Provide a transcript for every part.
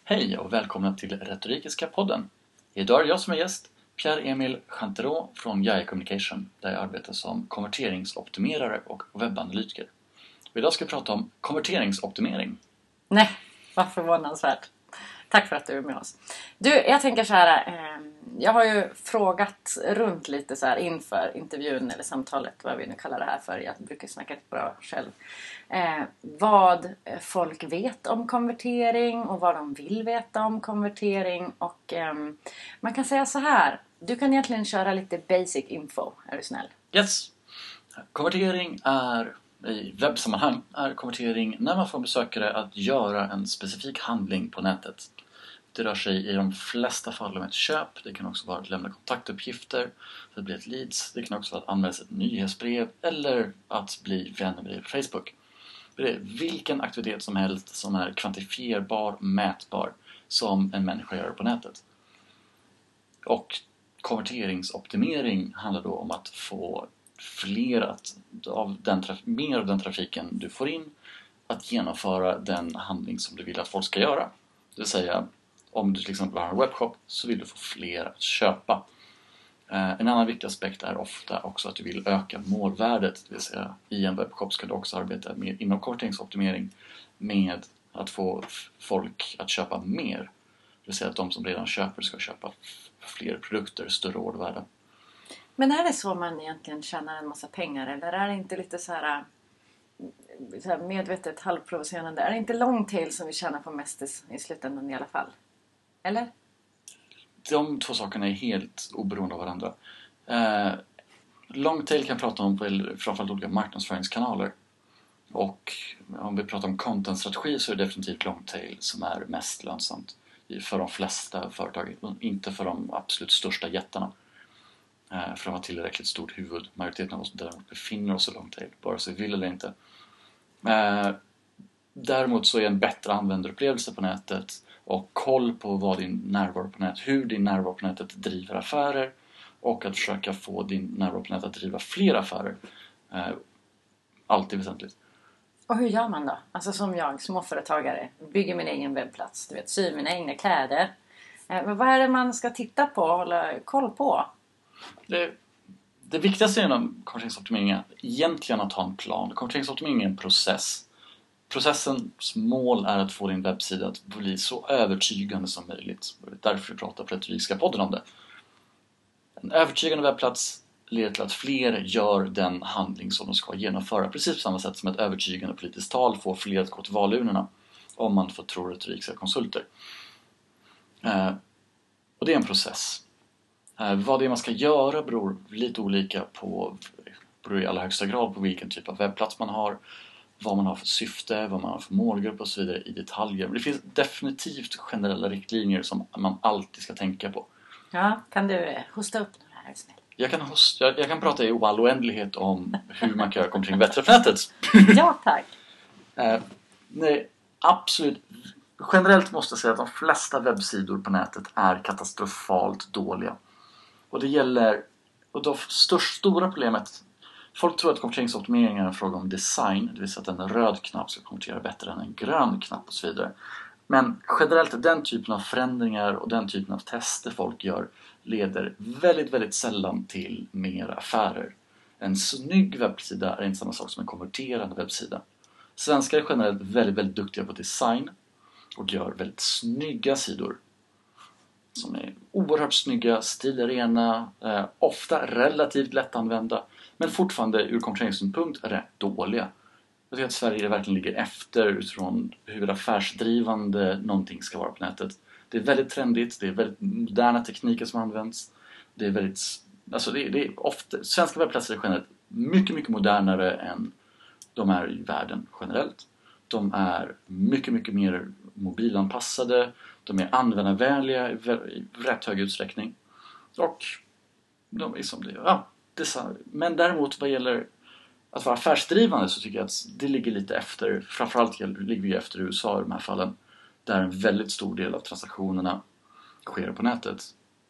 Hej och välkomna till Retorikiska podden. Idag är jag som är gäst, Pierre-Emil Chanterot från Gaia Communication, där jag arbetar som konverteringsoptimerare och webbanalytiker. Och idag ska vi prata om konverteringsoptimering. Nej, vad förvånansvärt. Tack för att du är med oss. Du, jag tänker så här. Jag har ju frågat runt lite så här inför intervjun eller samtalet, vad vi nu kallar det här för. Jag brukar snacka rätt bra själv. Vad folk vet om konvertering och vad de vill veta om konvertering. Och man kan säga så här. Du kan egentligen köra lite basic info, är du snäll? Yes! Konvertering är, i webbsammanhang, är konvertering när man får besökare att göra en specifik handling på nätet. Det rör sig i de flesta fall om ett köp. Det kan också vara att lämna kontaktuppgifter för att bli ett leads. Det kan också vara att anmäla ett nyhetsbrev eller att bli vänner med på Facebook. Det är vilken aktivitet som helst som är kvantifierbar, mätbar som en människa gör på nätet. Och konverteringsoptimering handlar då om att få mer av den trafiken du får in att genomföra den handling som du vill att folk ska göra. Det vill säga, om du till exempel har en webbshop så vill du få fler att köpa. En annan viktig aspekt är ofta också att du vill öka målvärdet. Det vill säga, i en webbshop ska du också arbeta inom konverteringsoptimering med att få folk att köpa mer. Det vill säga att de som redan köper ska köpa fler produkter, större ordervärde. Men är det så man egentligen tjänar en massa pengar? Eller är det inte lite så här medvetet halvprovocerande? Är det inte long tail som vi tjänar på mest i slutändan i alla fall? Eller? De två sakerna är helt oberoende av varandra. Long tail kan prata om framförallt olika marknadsföringskanaler. Och om vi pratar om content-strategi så är det definitivt long tail som är mest lönsamt för de flesta företag. Inte för de absolut största jättarna. För de har tillräckligt stort huvud. Majoriteten av oss däremot befinner oss i long tail, bara så vi vill eller inte. Däremot så är en bättre användarupplevelse på nätet och koll på vad din närvaro på nätet, hur din närvaro på nätet driver affärer och att försöka få din närvaro på nätet att driva fler affärer. Alltid väsentligt. Och hur gör man då? Alltså som jag, småföretagare, bygger min egen webbplats. Du vet, syr mina egna kläder. Men vad är det man ska titta på och hålla koll på? Det viktigaste inom konverteringsoptimering är egentligen att ha en plan. Konverteringsoptimering är en process. Processens mål är att få din webbsida att bli så övertygande som möjligt. Det är därför vi pratar på Retorikiska podden om det. En övertygande webbplats leder till att fler gör den handling som de ska genomföra. Precis på samma sätt som ett övertygande politiskt tal får fler att gå till valurnorna. Om man får tro retoriska konsulter. Och det är en process. Vad det är man ska göra beror lite olika beror i allra högsta grad på vilken typ av webbplats man har. Vad man har för syfte, vad man har för målgrupp och så vidare i detaljer. Men det finns definitivt generella riktlinjer som man alltid ska tänka på. Ja, kan du hosta upp några här snäll? Jag kan prata i all oändlighet om hur man kan göra konvertering bättre på nätet. Ja, tack. Nej, absolut. Generellt måste jag säga att de flesta webbsidor på nätet är katastrofalt dåliga. Och det gäller, och det stora problemet, folk tror att konverteringsoptimering är en fråga om design, det vill säga att en röd knapp ska konvertera bättre än en grön knapp och så vidare. Men generellt den typen av förändringar och den typen av tester folk gör leder väldigt, väldigt sällan till mer affärer. En snygg webbsida är inte samma sak som en konverterande webbsida. Svenskar är generellt väldigt, väldigt duktiga på design och gör väldigt snygga sidor. Som är oerhört snygga, stilrena, ofta relativt lättanvända. Men fortfarande ur konverteringssynpunkt rätt dåliga. Jag tycker att Sverige verkligen ligger efter utifrån hur affärsdrivande någonting ska vara på nätet. Det är väldigt trendigt, det är väldigt moderna tekniker som används. Det är väldigt, alltså det är ofta, svenska webbplatser är generellt mycket, mycket modernare än de är i världen generellt. De är mycket, mycket mer mobilanpassade. De är användarvänliga i rätt hög utsträckning. Och de är som det är. Ja, men däremot vad gäller att vara affärsdrivande så tycker jag att det ligger lite efter. Framförallt ligger vi efter USA i de här fallen. Där en väldigt stor del av transaktionerna sker på nätet.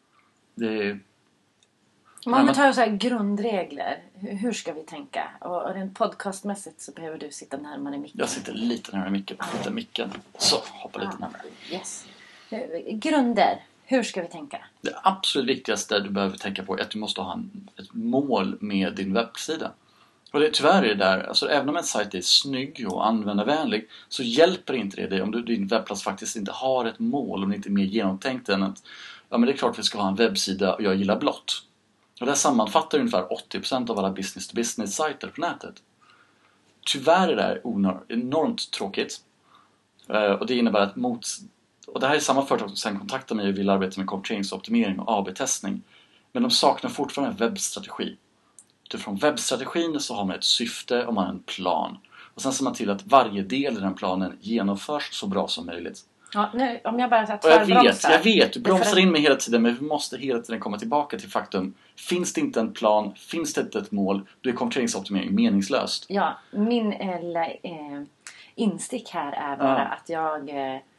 Om vi tar så här grundregler, hur ska vi tänka? Och rent podcastmässigt så behöver du sitta närmare micken. Jag sitter lite närmare micken. Så, hoppa lite närmare. Yes. Grunder. Hur ska vi tänka? Det absolut viktigaste du behöver tänka på är att du måste ha ett mål med din webbsida. Och tyvärr är det där, alltså även om en sajt är snygg och användarvänlig så hjälper inte det dig om din webbplats faktiskt inte har ett mål, om det inte är mer genomtänkt än att ja, men det är klart vi ska ha en webbsida och jag gillar blått. Och det här sammanfattar ungefär 80% av alla business-to-business-sajter på nätet. Tyvärr är det här enormt tråkigt. Och det innebär att och det här är samma företag som sen kontaktar mig och vill arbeta med konverteringsoptimering och AB-testning. Men de saknar fortfarande en webbstrategi. Utifrån webbstrategin så har man ett syfte och man har en plan. Och sen ser man till att varje del i den planen genomförs så bra som möjligt. Ja, nu, om jag bara tvärbromsar. Jag vet, du bromsar in mig hela tiden, men vi måste hela tiden komma tillbaka till faktum. Finns det inte en plan, finns det inte ett mål, då är konverteringsoptimering meningslöst. Ja, min instick här är bara att jag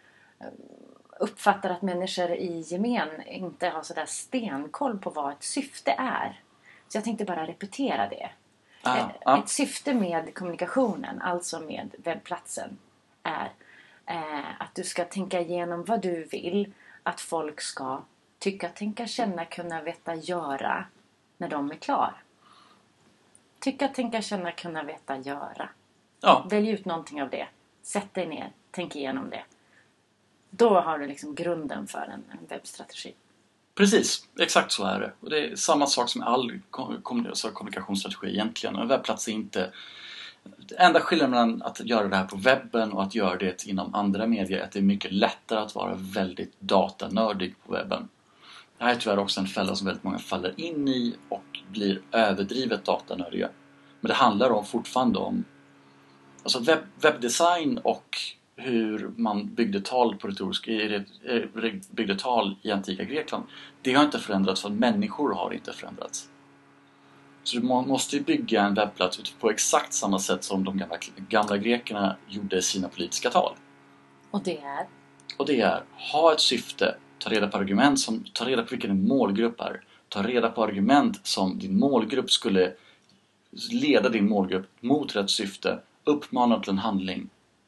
uppfattar att människor i gemen inte har sådär stenkoll på vad ett syfte är. Så jag tänkte bara repetera det. Ett syfte med kommunikationen, alltså med webbplatsen, är att du ska tänka igenom vad du vill att folk ska tycka, tänka, känna, kunna, veta, göra när de är klar. Tycka, tänka, känna, kunna, veta, göra. Ja. Välj ut någonting av det. Sätt dig ner, tänk igenom det. Då har du liksom grunden för en webbstrategi. Precis, exakt så är det. Och det är samma sak som all kommunikationsstrategi egentligen. En webbplats är inte... Det enda skillnaden mellan att göra det här på webben och att göra det inom andra medier är att det är mycket lättare att vara väldigt datanördig på webben. Det här är tyvärr också en fälla som väldigt många faller in i och blir överdrivet datanördiga. Men det handlar fortfarande om alltså webbdesign och hur man byggde tal byggde tal i antika Grekland. Det har inte förändrats för att människor har inte förändrats. Så du måste ju bygga en webbplats på exakt samma sätt som de gamla grekerna gjorde sina politiska tal. Och det är? Och det är, ha ett syfte, ta reda på argument ta reda på vilken din målgrupp är. Ta reda på argument som din målgrupp skulle leda din målgrupp mot rätt syfte, uppmana till en handling.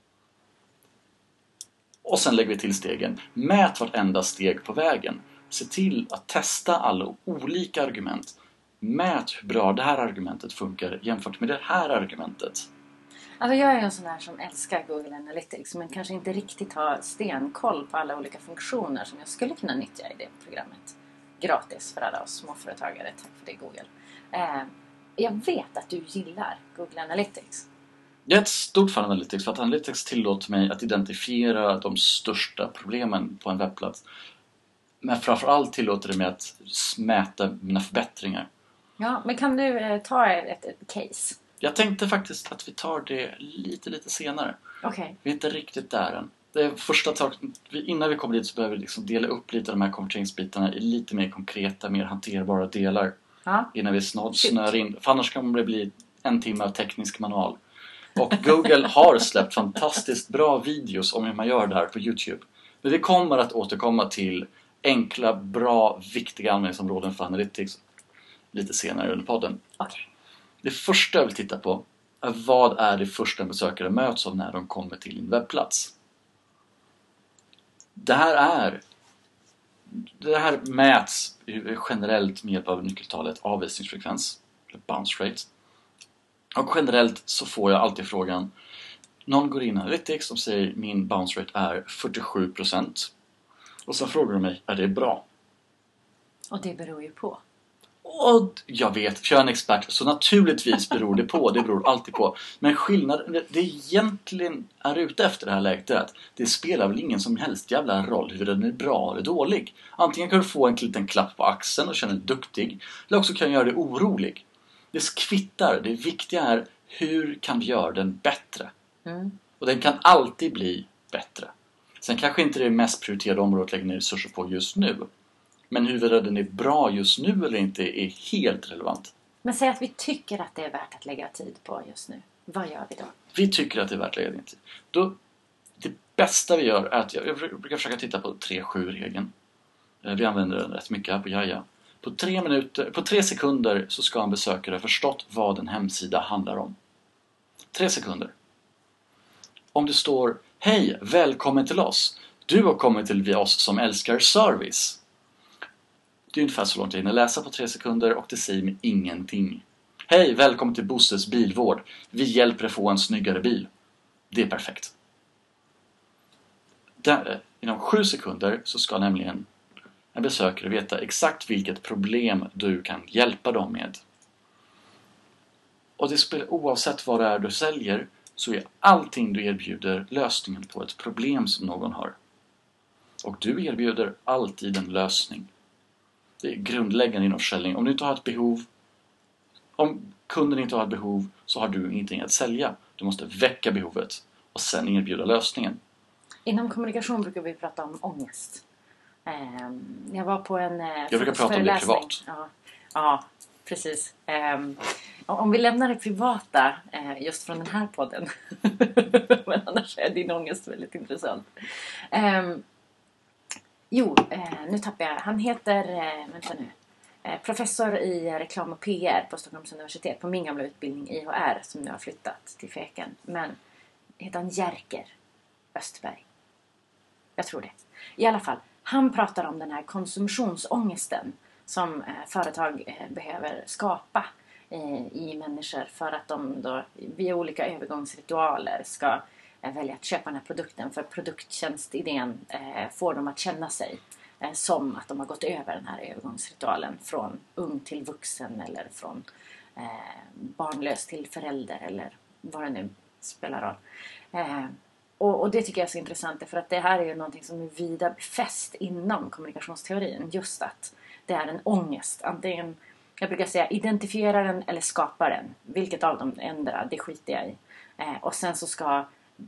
Och sen lägger vi till stegen. Mät vartenda steg på vägen. Se till att testa alla olika argument. Mät hur bra det här argumentet funkar jämfört med det här argumentet. Alltså jag är en sån här som älskar Google Analytics men kanske inte riktigt har stenkoll på alla olika funktioner som jag skulle kunna nyttja i det programmet. Gratis för alla oss småföretagare. Tack för det Google. Jag vet att du gillar Google Analytics. Jag är ett stort fan av Analytics för att Analytics tillåter mig att identifiera de största problemen på en webbplats. Men framförallt tillåter det mig att mäta mina förbättringar. Ja, men kan du ta ett case? Jag tänkte faktiskt att vi tar det lite senare. Okej. Vi är inte riktigt där än. Det är första innan vi kommer dit så behöver vi liksom dela upp lite av de här konverteringsbitarna i lite mer konkreta, mer hanterbara delar. Ja. Innan vi snör in. För annars kommer det bli en timme av teknisk manual. Och Google har släppt fantastiskt bra videos om hur man gör det här på YouTube. Men vi kommer att återkomma till enkla, bra, viktiga användningsområden för Analytics lite senare under podden. Okay. Det första jag vill titta på är vad är det första en besökare möts av när de kommer till en webbplats. Det här mäts generellt med hjälp av nyckeltalet avvisningsfrekvens, eller bounce rate. Och generellt så får jag alltid frågan, någon går in i Analytics och säger min bounce rate är 47%. Och så frågar de mig, är det bra? Och det beror ju på. Och jag vet, jag är en expert, så naturligtvis beror det på. Det beror alltid på. Men skillnaden, det egentligen är ute efter det här läget är att det spelar väl ingen som helst jävla roll hur den är bra eller dålig. Antingen kan du få en liten klapp på axeln och känna dig duktig. Eller också kan du göra dig orolig. Det kvittar, det viktiga är hur kan vi göra den bättre? Och den kan alltid bli bättre. Sen kanske inte det är det mest prioriterade området att lägga ner resurser på just nu. Men huruvida den är bra just nu eller inte är helt relevant. Men säg att vi tycker att det är värt att lägga tid på just nu. Vad gör vi då? Vi tycker att det är värt att lägga tid. Det bästa vi gör är att jag brukar försöka titta på 3-7-regeln. Vi använder den rätt mycket här på Jaja. På 3 sekunder så ska en besökare ha förstått vad en hemsida handlar om. 3 sekunder. Om det står, hej, välkommen till oss. Du har kommit till oss som älskar service. Det är ungefär så långt jag hinner läsa på 3 sekunder och det säger mig ingenting. Hej, välkommen till Bosses bilvård. Vi hjälper dig få en snyggare bil. Det är perfekt. Inom 7 sekunder så ska nämligen en besökare veta exakt vilket problem du kan hjälpa dem med. Och det spelar oavsett vad det är du säljer, så är allting du erbjuder lösningen på ett problem som någon har. Och du erbjuder alltid en lösning. Det är grundläggande inom försäljning. Om kunden inte har ett behov, så har du ingenting att sälja. Du måste väcka behovet och sen erbjuda lösningen. Inom kommunikation brukar vi prata om ångest. Jag var på en jag brukar prata om det privat. Ja, precis. Om vi lämnar det privata just från den här podden. Men annars är din ångest väldigt intressant. Nu tappar jag. Han heter, professor i reklam och PR på Stockholms universitet. På min gamla utbildning IHR som nu har flyttat till Feken. Men heter han Jerker Östberg. Jag tror det. I alla fall, han pratar om den här konsumtionsångesten som företag behöver skapa i människor för att de då via olika övergångsritualer ska välja att köpa den här produkten. För produkttjänstidén får dem att känna sig som att de har gått över den här övergångsritualen från ung till vuxen eller från barnlös till förälder eller vad det nu spelar roll. Och det tycker jag är så intressant för att det här är ju någonting som är vida befäst inom kommunikationsteorin. Just att det är en ångest. Antingen, jag brukar säga, identifiera den eller skapa den. Vilket av dem ändrar, det skiter jag i. Och sen så ska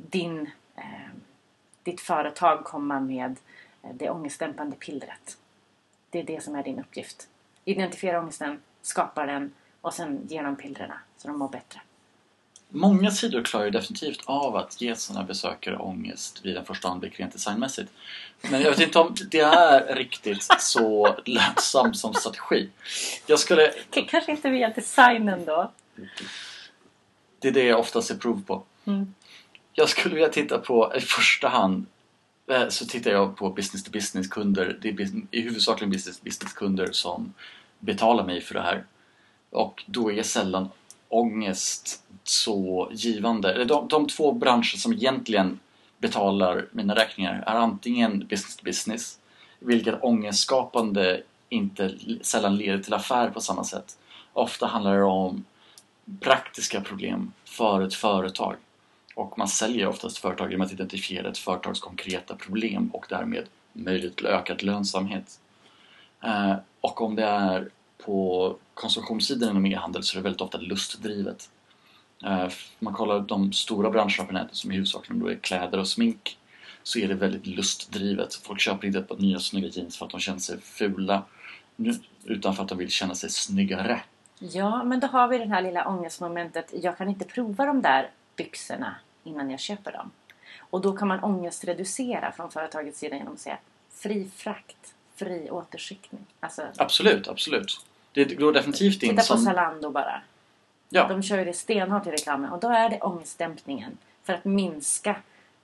ditt företag komma med det ångestdämpande pillret. Det är det som är din uppgift. Identifiera ångesten, skapa den och sen ge dem pillrena så de mår bättre. Många sidor klarar ju definitivt av att ge sina besökare ångest vid en första anblick rent designmässigt. Men jag vet inte om det är riktigt så lönsamt som strategi. Kanske inte via designen då. Det är det jag oftast ser prov på. Jag skulle vilja titta på, i första hand så tittar jag på business-to-business-kunder. Det är i huvudsakligen business-to-business-kunder som betalar mig för det här. Och då är sällan ångest så givande. De 2 branscher som egentligen betalar mina räkningar är antingen business-to-business, vilket ångestskapande inte sällan leder till affär på samma sätt. Ofta handlar det om praktiska problem för ett företag. Och man säljer oftast företag genom att identifiera ett företags konkreta problem och därmed möjlighet till ökad lönsamhet. Och om det är på konsumtionssidan inom e-handel så är det väldigt ofta lustdrivet. Man kollar de stora branscherna på nätet som i huvudsakligen då är kläder och smink, så är det väldigt lustdrivet. Folk köper inte på nya snygga jeans för att de känner sig fula utan för att de vill känna sig snyggare. Ja, men då har vi det här lilla ångestmomentet. Jag kan inte prova de där byxorna innan jag köper dem. Och då kan man ångestreducera från företagets sida genom att säga fri frakt, fri återskickning. Alltså, absolut. Det går definitivt in titta på Zalando bara. Ja. De kör ju det stenhårt i reklamen. Och då är det ångestdämpningen. För att minska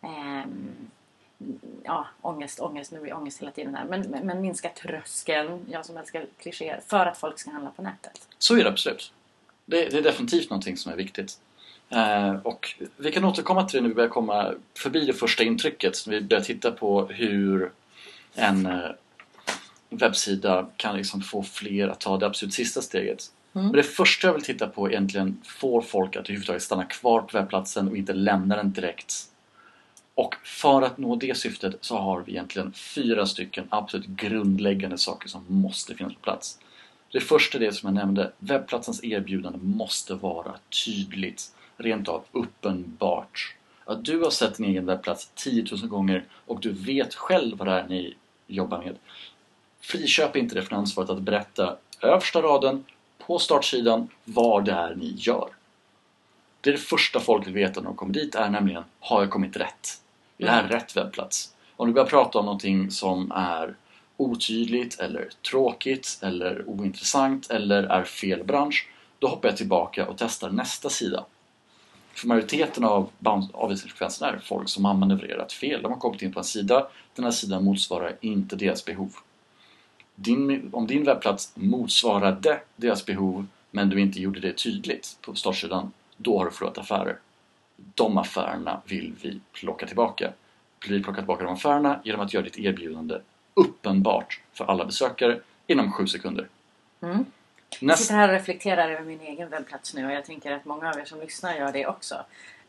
ångest. Nu blir ångest hela tiden här. Men minska tröskeln. Jag som älskar klichéer. För att folk ska handla på nätet. Så är det absolut. Det är definitivt någonting som är viktigt. Och vi kan återkomma till det när vi börjar komma förbi det första intrycket. Vi börjar titta på hur en webbsida kan liksom få fler att ta det absolut sista steget. Men det första jag vill titta på är egentligen får folk att överhuvudtaget stanna kvar på webbplatsen och inte lämna den direkt. Och för att nå det syftet så har vi egentligen 4 stycken absolut grundläggande saker som måste finnas på plats. Det första är det som jag nämnde. Webbplatsens erbjudande måste vara tydligt. Rent av uppenbart. Att du har sett din egen webbplats 10 000 gånger och du vet själv vad det är ni jobbar med. Friköp inte det från ansvaret att berätta översta raden på startsidan vad det är ni gör. Det är det första folk vill veta när de kommer dit, är nämligen, har jag kommit rätt? Är det här rätt webbplats? Om du börjar prata om någonting som är otydligt eller tråkigt eller ointressant eller är fel bransch, då hoppar jag tillbaka och testar nästa sida. För majoriteten av avvisningsfrekvensen är folk som har manövrerat fel. De har kommit in på en sida. Den här sidan motsvarar inte deras behov. Om din webbplats motsvarade deras behov men du inte gjorde det tydligt på startsidan, då har du förlorat affärer. De affärerna vill vi plocka tillbaka. Vi plockar tillbaka de affärerna genom att göra ditt erbjudande uppenbart för alla besökare inom 7 sekunder. Jag sitter här och reflekterar över min egen webbplats nu och jag tänker att många av er som lyssnar gör det också.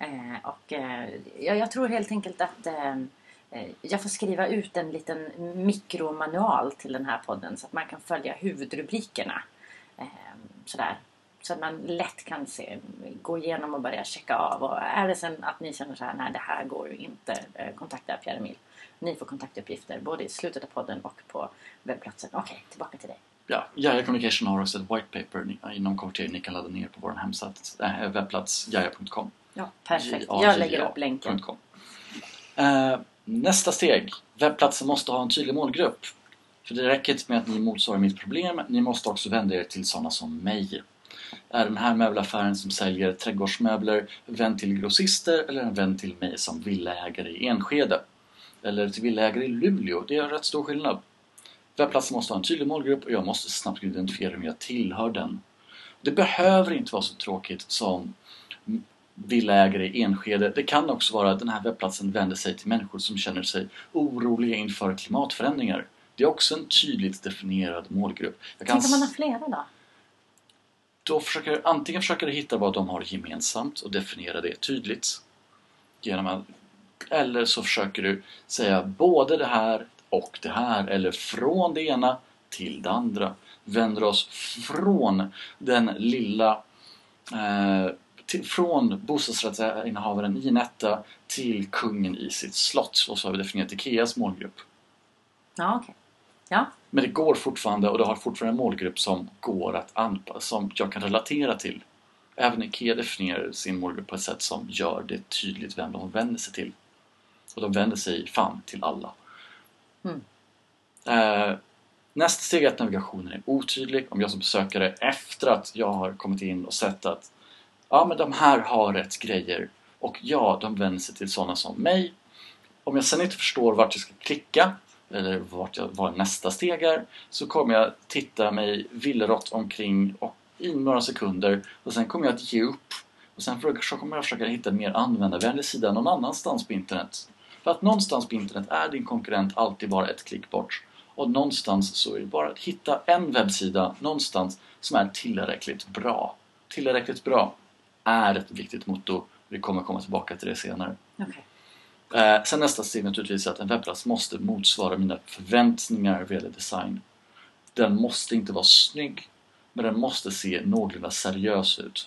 Jag tror helt enkelt att jag får skriva ut en liten mikromanual till den här podden så att man kan följa huvudrubrikerna. Sådär. Så att man lätt kan gå igenom och börja checka av. Och är det sen att ni känner så här, nej det här går ju inte, kontakta Pierre Emil. Ni får kontaktuppgifter både i slutet av podden och på webbplatsen. Okej, tillbaka till dig. Ja, Jaja Communication har också ett white paper inom konvertering ni kan ladda ner på vår hemsida, webbplats jaja.com. Ja, perfekt. Jag lägger upp länken. Nästa steg. Webbplatsen måste ha en tydlig målgrupp. För det räcker inte med att ni motsvarar mitt problem. Ni måste också vända er till sådana som mig. Är den här möbelaffären som säljer trädgårdsmöbler vän till grossister eller en vän till mig som villaägare i Enskede? Eller till villaägare i Luleå? Det är rätt stor skillnad. Webbplatsen måste ha en tydlig målgrupp och jag måste snabbt identifiera hur jag tillhör den. Det behöver inte vara så tråkigt som villaägare i Enskede. Det kan också vara att den här webbplatsen vänder sig till människor som känner sig oroliga inför klimatförändringar. Det är också en tydligt definierad målgrupp. Tänk om man har flera då? Då antingen försöker du hitta vad de har gemensamt och definiera det tydligt. Eller så försöker du säga både det här och det här. Eller från det ena till det andra. Vänder oss från den lilla... från bostadsrättsinnehavaren i en etta till kungen i sitt slott. Och så har vi definierat Ikeas målgrupp. Ja, okej. Ja. Men det går fortfarande och det har fortfarande en målgrupp som går att anpassa, som jag kan relatera till. Även Ikea definierar sin målgrupp på ett sätt som gör det tydligt vem de vänder sig till. Och de vänder sig fan till alla. Nästa steg är att navigationen är otydlig. Om jag som besökare efter att jag har kommit in och sett att ja, men de här har rätt grejer. Och ja, de vänder sig till sådana som mig. Om jag sen inte förstår vart jag ska klicka eller vad nästa steg är, så kommer jag titta mig villerott omkring och i några sekunder och sen kommer jag att ge upp och sen kommer jag försöka hitta en mer användarvänlig sida någon annanstans på internet. För att någonstans på internet är din konkurrent alltid bara ett klick bort och någonstans så är det bara att hitta en webbsida någonstans som är tillräckligt bra. Tillräckligt bra är ett viktigt motto. Vi kommer komma tillbaka till det senare. Okay. Sen nästa steg naturligtvis är att en webbplats måste motsvara mina förväntningar vad gäller design. Den måste inte vara snygg, men den måste se någorlunda seriös ut.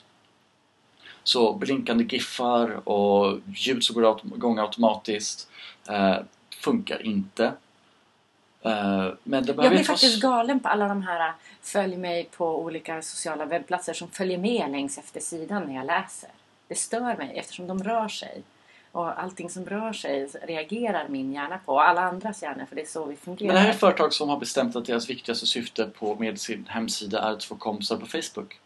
Så blinkande giffar och ljud som går igång automatiskt funkar inte. Men det jag blir faktiskt galen på alla de här följ mig på olika sociala webbplatser som följer med längs efter sidan när jag läser. Det stör mig eftersom de rör sig. Och allting som rör sig reagerar min hjärna på. Och alla andras hjärna, för det är så vi fungerar. Men det här är företag som har bestämt att deras viktigaste syfte med sin hemsida är att få kompisar på Facebook.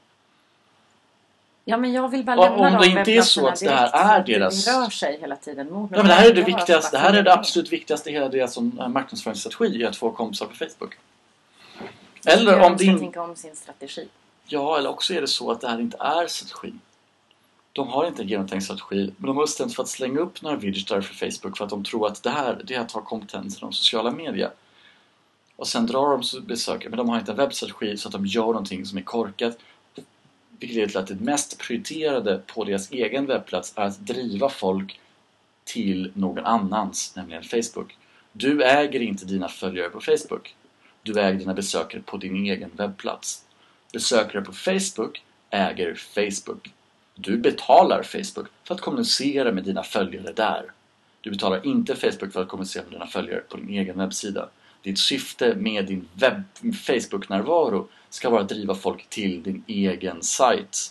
Ja, men jag vill bara lämna om det inte är så att det här är deras... Det rör sig hela tiden mot men det här är det viktigaste. Det här är det absolut viktigaste i hela deras marknadsföringsstrategi, är att få kompisar på Facebook. Eller om de tänka om sin strategi. Ja, eller också är det så att det här inte är strategi. De har inte en genomtänkt strategi, men de har bestämt för att slänga upp några widgetar för Facebook för att de tror att det här är att ha kompetens inom sociala medier. Och sen drar de besökare, men de har inte en webbstrategi så att de gör någonting som är korkat. Vilket leder till att det mest prioriterade på deras egen webbplats är att driva folk till någon annans, nämligen Facebook. Du äger inte dina följare på Facebook. Du äger dina besökare på din egen webbplats. Besökare på Facebook äger Facebook. Du betalar Facebook för att kommunicera med dina följare där. Du betalar inte Facebook för att kommunicera med dina följare på din egen webbsida. Ditt syfte med din Facebook-närvaro ska vara att driva folk till din egen sajt.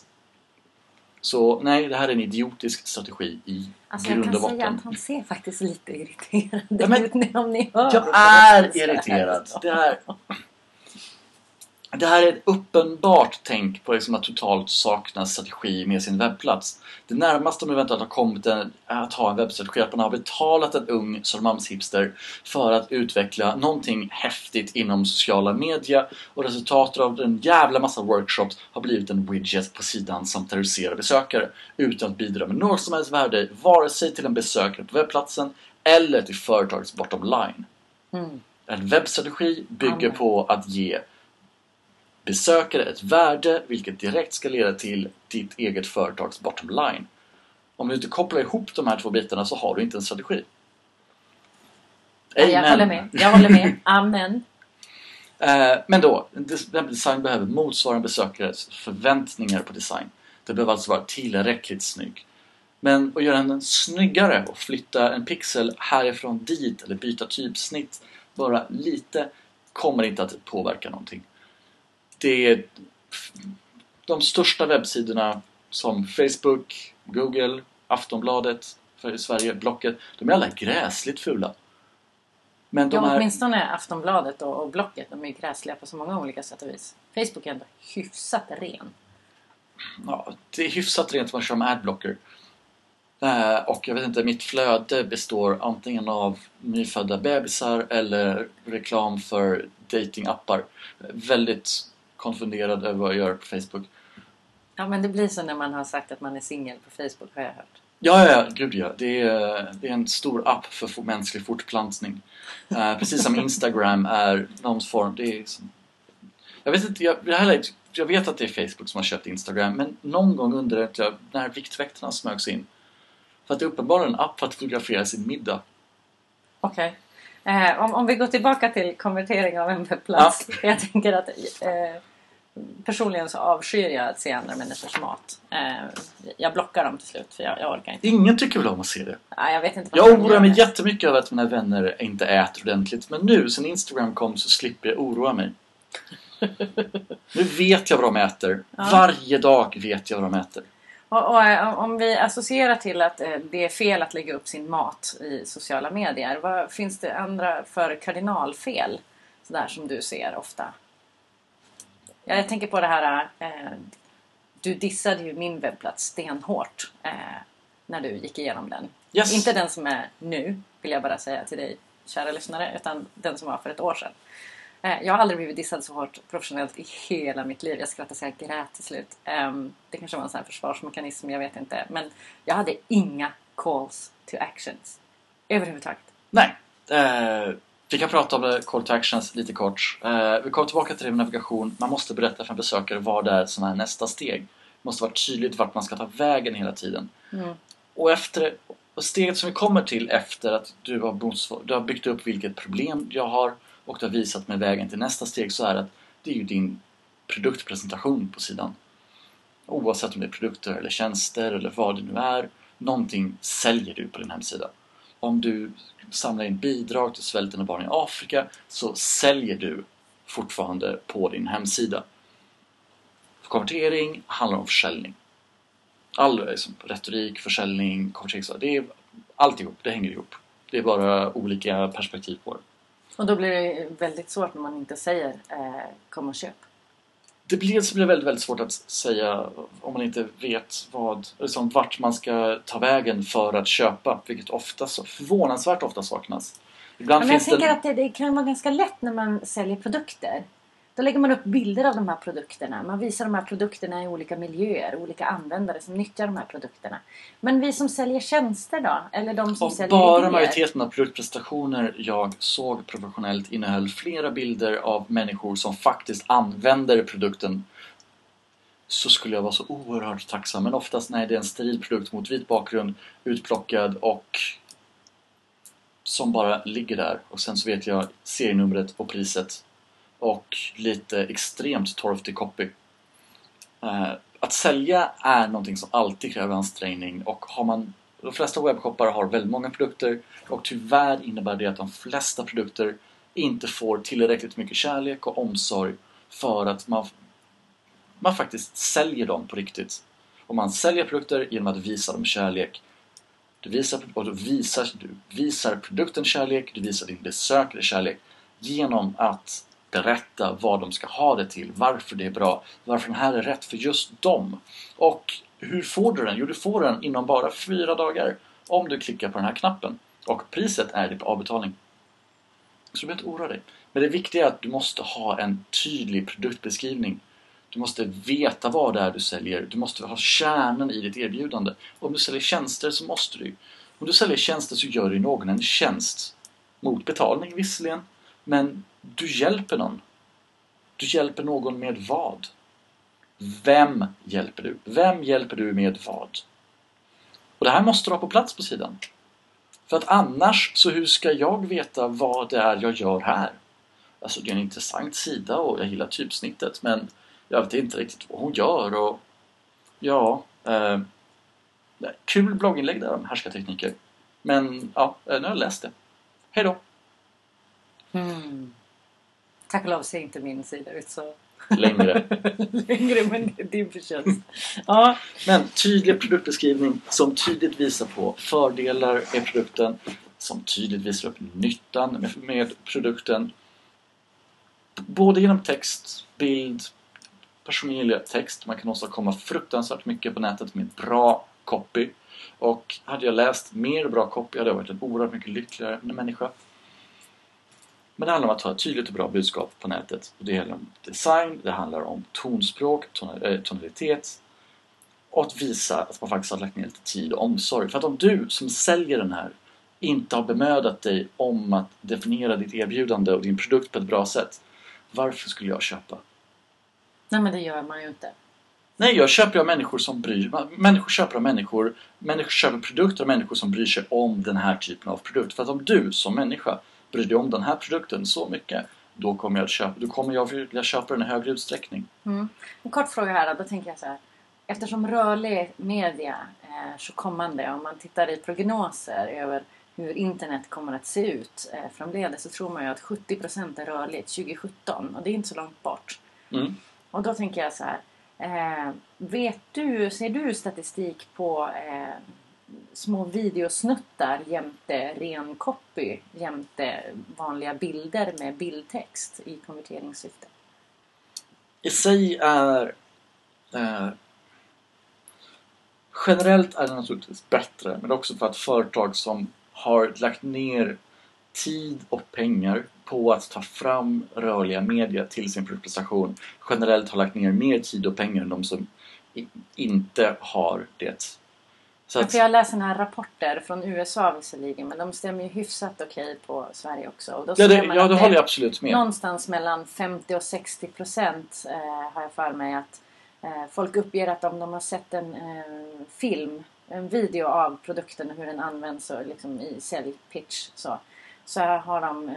Så nej, det här är en idiotisk strategi i grund och botten. Jag kan säga att han ser faktiskt lite irriterad ut om ni hör. Jag är irriterad. Det är... Det här är ett uppenbart tänk på liksom att totalt sakna strategi med sin webbplats. Det närmaste de eventuellt har kommit att ha en webbstrategi att man har betalat en ung Södermalmshipster för att utveckla någonting häftigt inom sociala media, och resultatet av en jävla massa workshops har blivit en widget på sidan som terroriserar besökare utan att bidra med något som helst värde, vare sig till en besökare på webbplatsen eller till företagets bottom line. En webbstrategi bygger på att ge besökare ett värde vilket direkt ska leda till ditt eget företags bottom line. Om du inte kopplar ihop de här två bitarna så har du inte en strategi. Amen. Jag håller med. Amen. Men då, design behöver motsvara en besökares förväntningar på design. Det behöver alltså vara tillräckligt snygg. Men att göra den snyggare och flytta en pixel härifrån dit eller byta typsnitt bara lite kommer inte att påverka någonting. Det är de största webbsidorna som Facebook, Google, Aftonbladet för Sverige, Blocket, de är alla gräsligt fula. Men de åtminstone Aftonbladet och Blocket, de är gräsliga på så många olika sätt och vis. Facebook är ändå hyfsat ren. Ja, det är hyfsat rent man kör med adblocker. Och jag vet inte, mitt flöde består antingen av nyfödda bebisar eller reklam för datingappar. Väldigt konfunderad över vad jag gör på Facebook. Ja, men det blir så när man har sagt att man är singel på Facebook, har jag hört. Ja, gud ja. Det är en stor app för mänsklig fortplantning. Precis som Instagram är någon form. Det är som, jag vet inte, jag vet att det är Facebook som har köpt Instagram, men någon gång undrar jag när Viktväktarna smögs in. För att det är uppenbarligen en app för att fotografera sin middag. Okej. Om vi går tillbaka till konvertering av en webbplats. Ja. Jag tänker att personligen så avskyr jag att se andra människors mat. Jag blockar dem till slut för jag orkar inte. Ingen tycker väl om att se det. Ja, jag vet inte. Jag oroar mig jättemycket över att mina vänner inte äter ordentligt. Men nu, sen Instagram kom, så slipper jag oroa mig. Nu vet jag vad de äter. Ja. Varje dag vet jag vad de äter. Och om vi associerar till att det är fel att lägga upp sin mat i sociala medier. Vad finns det andra för kardinalfel sådär som du ser ofta? Jag tänker på det här, du dissade ju min webbplats stenhårt när du gick igenom den. Yes. Inte den som är nu, vill jag bara säga till dig, kära lyssnare, utan den som var för ett år sedan. Jag har aldrig blivit dissad så hårt professionellt i hela mitt liv. Jag skrattar så jag grät till slut. Det kanske var en sån här försvarsmekanism, jag vet inte. Men jag hade inga calls to actions överhuvudtaget. Nej, vi kan prata om call to actions lite kort. Vi kommer tillbaka till det med navigation. Man måste berätta för en besökare vad det är som är nästa steg. Det måste vara tydligt vart man ska ta vägen hela tiden. Och steget som vi kommer till efter att du har byggt upp vilket problem jag har och du har visat mig vägen till nästa steg, så är att det är ju din produktpresentation på sidan. Oavsett om det är produkter eller tjänster eller vad det nu är, någonting säljer du på din hemsida. Om du samlar in bidrag till svältande barn i Afrika, så säljer du fortfarande på din hemsida. Konvertering handlar om försäljning. Liksom, retorik, försäljning, konvertering, det är alltihop, det hänger ihop. Det är bara olika perspektiv på det. Och då blir det väldigt svårt när man inte säger kom och köp. Det blir väldigt, väldigt svårt att säga om man inte vet vart man ska ta vägen för att köpa, vilket förvånansvärt ofta saknas. Ibland men jag tänker att det kan vara ganska lätt när man säljer produkter. Då lägger man upp bilder av de här produkterna. Man visar de här produkterna i olika miljöer. Olika användare som nyttjar de här produkterna. Men vi som säljer tjänster då? Eller de som säljer bara idéer? majoriteten av produktprestationer jag såg professionellt innehöll flera bilder av människor som faktiskt använder produkten. Så skulle jag vara så oerhört tacksam. Men oftast det är en steril produkt mot vit bakgrund. Utplockad och som bara ligger där. Och sen så vet jag serienumret och priset. Och lite extremt torftig copy. Att sälja är någonting som alltid kräver ansträngning. Och de flesta webbshoppar har väldigt många produkter. Och tyvärr innebär det att de flesta produkter inte får tillräckligt mycket kärlek och omsorg för att man faktiskt säljer dem på riktigt. Och man säljer produkter genom att visa dem kärlek. Du visar produkten kärlek, du visar din besökare kärlek genom att berätta vad de ska ha det till, varför det är bra, varför den här är rätt för just dem. Och hur får du den? Jo, du får den inom bara 4 dagar om du klickar på den här knappen. Och priset är det på avbetalning. Så du behöver inte oroa dig. Men det viktiga är att du måste ha en tydlig produktbeskrivning. Du måste veta vad det är du säljer. Du måste ha kärnan i ditt erbjudande. Om du säljer tjänster så måste du. Om du säljer tjänster så gör du någon en tjänst. Mot betalning visserligen. Men du hjälper någon. Du hjälper någon med vad? Vem hjälper du? Vem hjälper du med vad? Och det här måste du ha på plats på sidan. För att annars, så hur ska jag veta vad det är jag gör här? Alltså det är en intressant sida och jag gillar typsnittet. Men jag vet inte riktigt vad hon gör. Och ja, kul blogginlägg där om härskartekniker. Men ja, nu har jag läst det. Hej då! Tack och lov ser inte min sida ut så längre, men det är din förtjänst. Ja. Men tydlig produktbeskrivning som tydligt visar på fördelar med produkten, som tydligt visar upp nyttan med produkten, både genom text, bild, personlig text. Man kan åstadkomma fruktansvärt mycket på nätet med bra copy. Och hade jag läst mer bra copy hade jag varit en oerhört mycket lyckligare människa. Men det handlar om att ha ett tydligt och bra budskap på nätet. Och det handlar om design, det handlar om tonspråk, tonalitet. Och att visa att man faktiskt har lagt ner lite tid och omsorg. För att om du som säljer den här inte har bemödat dig om att definiera ditt erbjudande och din produkt på ett bra sätt. Varför skulle jag köpa? Nej, men det gör man ju inte. Nej, jag köper av människor som bryr sig. Människor köper av människor. Människor köper produkter av människor som bryr sig om den här typen av produkt. För att om du som människa bryr dig om den här produkten så mycket, då kommer jag vilja köpa den i högre utsträckning. En kort fråga här då tänker jag så här. Eftersom rörlig media är så kommande, om man tittar i prognoser över hur internet kommer att se ut framledes, så tror man ju att 70% är rörligt 2017 och det är inte så långt bort. Och då tänker jag så här, ser du statistik på små videosnuttar jämte ren copy, jämte vanliga bilder med bildtext i konverteringssyfte? I sig är generellt är det naturligtvis bättre, men också för att företag som har lagt ner tid och pengar på att ta fram rörliga media till sin produktpresentation generellt har lagt ner mer tid och pengar än de som inte har det. Så att, för jag läser såna här rapporter från USA visserligen, men de stämmer ju hyfsat okej på Sverige också. Och då det håller jag absolut med. Någonstans mellan 50 och 60% har jag för mig att folk uppger att om de har sett en film, en video av produkten och hur den används och liksom i säljpitch så har de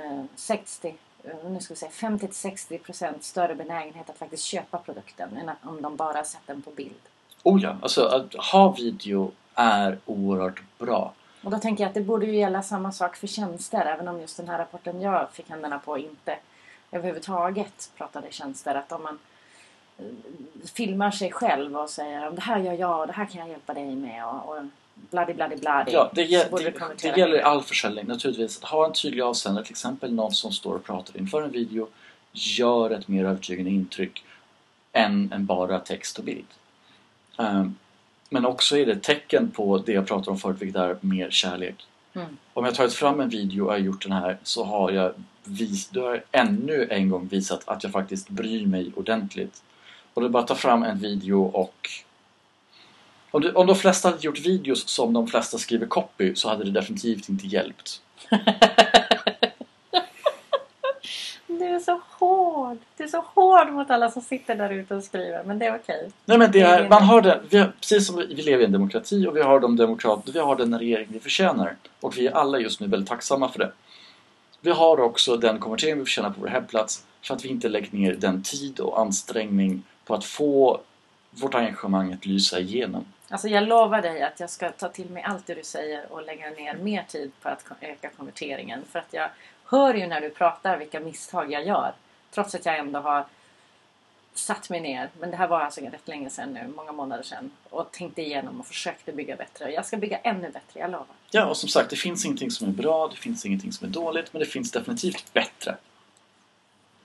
50-60% större benägenhet att faktiskt köpa produkten än om de bara sett den på bild. Oh ja, alltså att ha video är oerhört bra. Och då tänker jag att det borde ju gälla samma sak för tjänster, även om just den här rapporten jag fick händerna på inte överhuvudtaget pratade tjänster. Att om man filmar sig själv och säger om det här gör jag och det här kan jag hjälpa dig med och bladi. Ja, det gäller all försäljning naturligtvis. Att ha en tydlig avsändare, till exempel någon som står och pratar inför en video, gör ett mer övertygande intryck än bara text och bild. Men också är det ett tecken på det jag pratar om förut, vilket är mer kärlek. Om jag tagit fram en video och har gjort den här, så har jag ännu en gång visat att jag faktiskt bryr mig ordentligt. Och det är bara att ta fram en video och om de flesta hade gjort videos som de flesta skriver copy, så hade det definitivt inte hjälpt. Du är så hård. Du är så hård mot alla som sitter där ute och skriver. Men det är okej. Nej, men man har det, precis som vi lever i en demokrati och vi har den regering vi förtjänar. Och vi är alla just nu väldigt tacksamma för det. Vi har också den konvertering vi förtjänar på vår hemplats, för att vi inte lägger ner den tid och ansträngning på att få vårt engagemang att lysa igenom. Alltså jag lovar dig att jag ska ta till mig allt det du säger och lägga ner mer tid på att öka konverteringen. För att jag hör ju när du pratar vilka misstag jag gör. Trots att jag ändå har satt mig ner. Men det här var alltså rätt länge sedan nu, många månader sedan. Och tänkte igenom och försökte bygga bättre. Och jag ska bygga ännu bättre, jag lovar. Ja, och som sagt, det finns ingenting som är bra, det finns ingenting som är dåligt. Men det finns definitivt bättre.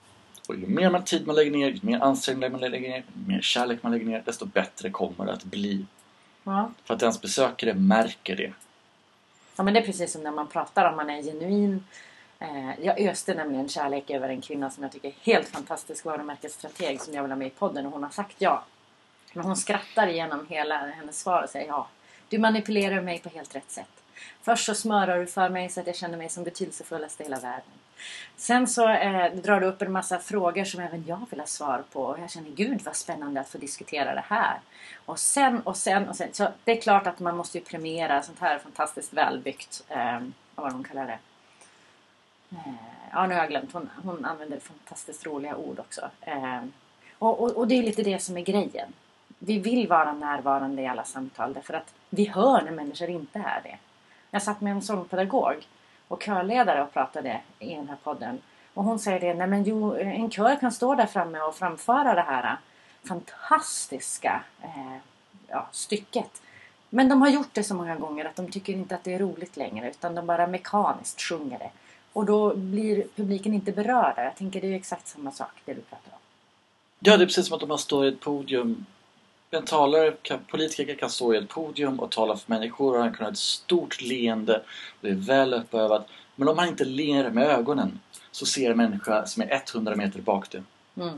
Och ju mer tid man lägger ner, ju mer ansträngning man lägger ner, ju mer kärlek man lägger ner, desto bättre kommer det att bli. Ja. För att ens besökare märker det. Ja, men det är precis som när man pratar om man är genuin. Jag öste nämligen kärlek över en kvinna som jag tycker är helt fantastisk varumärkesstrateg som jag vill ha med i podden, och hon har sagt ja. Men hon skrattar igenom hela hennes svar och säger ja. Du manipulerar mig på helt rätt sätt. Först så smörar du för mig så att jag känner mig som betydelsefullast i hela världen. Sen så drar du upp en massa frågor som även jag vill ha svar på. Och jag känner, gud vad spännande att få diskutera det här. Och sen. Så det är klart att man måste ju premiera sånt här fantastiskt välbyggt. Vad de kallar det. Ja, nu har jag glömt. Hon använder fantastiskt roliga ord också. Och det är lite det som är grejen. Vi vill vara närvarande i alla samtal. Därför att vi hör när människor inte är det. Jag satt med en sångpedagog och körledare och pratade i den här podden. Och hon säger det, nej men jo, en kör kan stå där framme och framföra det här fantastiska stycket. Men de har gjort det så många gånger att de tycker inte att det är roligt längre, utan de bara mekaniskt sjunger det. Och då blir publiken inte berörda. Jag tänker det är exakt samma sak det du pratar om. Ja, det är precis som att man står i ett podium. En politiker kan stå i ett podium och tala för människor och han kan ha ett stort leende och det är väl uppövat. Men om han inte ler med ögonen så ser en människa som är 100 meter bak det. Mm.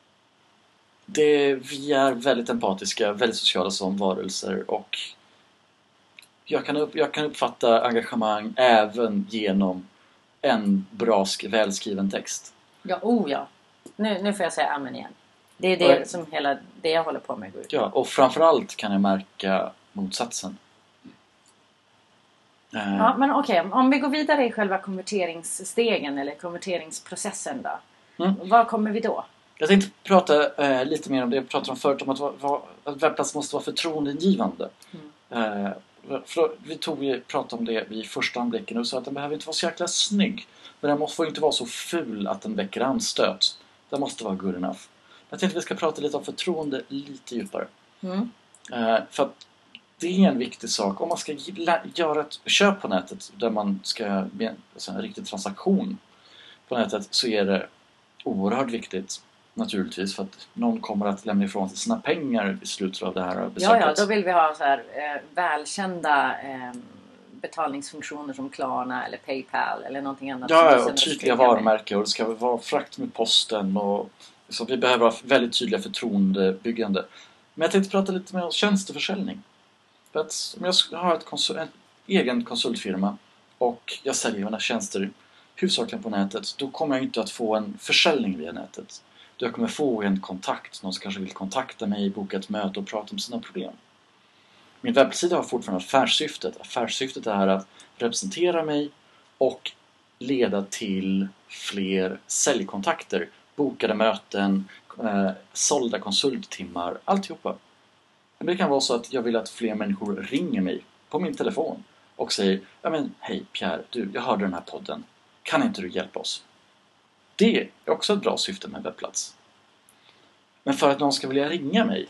Vi är väldigt empatiska, väldigt sociala som varelser, och jag kan uppfatta engagemang även genom en bra välskriven text. Ja. Nu får jag säga amen igen. Det är det som hela det jag håller på med går ut. Ja, och framförallt kan jag märka motsatsen. Ja, men okej. Om vi går vidare i själva konverteringsstegen eller konverteringsprocessen då. Vad kommer vi då? Jag tänkte prata lite mer om det jag pratade om förut, om att webbplats måste vara förtroendeingivande. Vi pratade om det vid första anblicken och sa att den behöver inte vara så jäkla snygg. Men den får inte vara så ful att den väcker anstöt. Den måste vara good enough. Jag tänkte att vi ska prata lite om förtroende lite djupare. För att det är en viktig sak. Om man ska göra ett köp på nätet där man ska göra en riktig transaktion på nätet, så är det oerhört viktigt naturligtvis, för att någon kommer att lämna ifrån sig sina pengar i slutet av det här besöket. Ja, då vill vi ha så här välkända betalningsfunktioner som Klarna eller PayPal eller någonting annat. Ja, och tydliga varumärken, och det ska vara frakt med posten, och så vi behöver ha väldigt tydliga förtroendebyggande. Men jag tänkte prata lite mer om tjänsteförsäljning. För att om jag har en egen konsultfirma och jag säljer mina tjänster huvudsakligen på nätet, då kommer jag inte att få en försäljning via nätet. Då jag kommer få en kontakt, någon som kanske vill kontakta mig, boka ett möte och prata om sina problem. Min webbsida har fortfarande affärssyftet. Affärssyftet är att representera mig och leda till fler säljkontakter, bokade möten, sålda konsulttimmar, alltihopa. Det kan vara så att jag vill att fler människor ringer mig på min telefon och säger, ja men hej Pierre, jag hörde den här podden. Kan inte du hjälpa oss? Det är också ett bra syfte med en webbplats. Men för att någon ska vilja ringa mig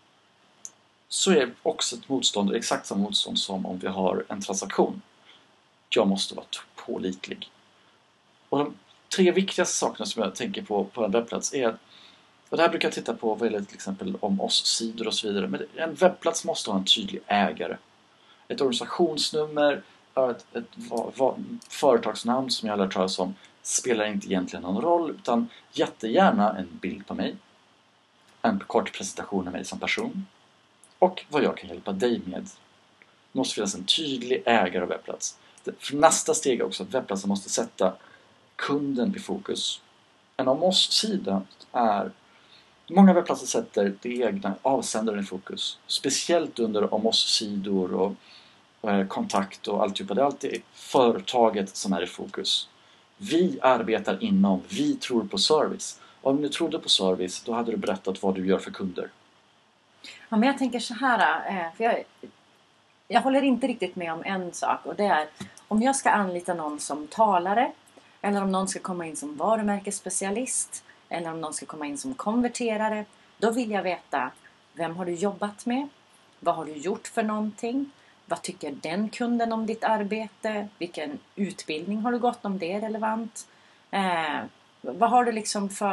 så är också ett motstånd exakt samma motstånd som om vi har en transaktion. Jag måste vara pålitlig. Och de 3 viktigaste sakerna som jag tänker på en webbplats är att, och det här brukar jag titta på vad gäller till exempel om oss-sidor och så vidare, men en webbplats måste ha en tydlig ägare. Ett organisationsnummer, ett företagsnamn som jag lär talas om spelar inte egentligen någon roll, utan jättegärna en bild på mig, en kort presentation av mig som person och vad jag kan hjälpa dig med. Det måste finnas en tydlig ägare av webbplats. För nästa steg är också att webbplatsen måste sätta kunden i fokus. En om oss-sida är, många webbplatser sätter det egna avsändaren i fokus, speciellt under om oss-sidor och kontakt och alltihopa. Det är alltid företaget som är i fokus. Vi arbetar inom, vi tror på service. Om du trodde på service, då hade du berättat vad du gör för kunder. Ja, men jag tänker så här, för jag håller inte riktigt med om en sak, och det är om jag ska anlita någon som talare, eller om någon ska komma in som varumärkesspecialist, eller om någon ska komma in som konverterare, då vill jag veta, vem har du jobbat med? Vad har du gjort för någonting? Vad tycker den kunden om ditt arbete? Vilken utbildning har du gått, om det är relevant? Vad har du liksom för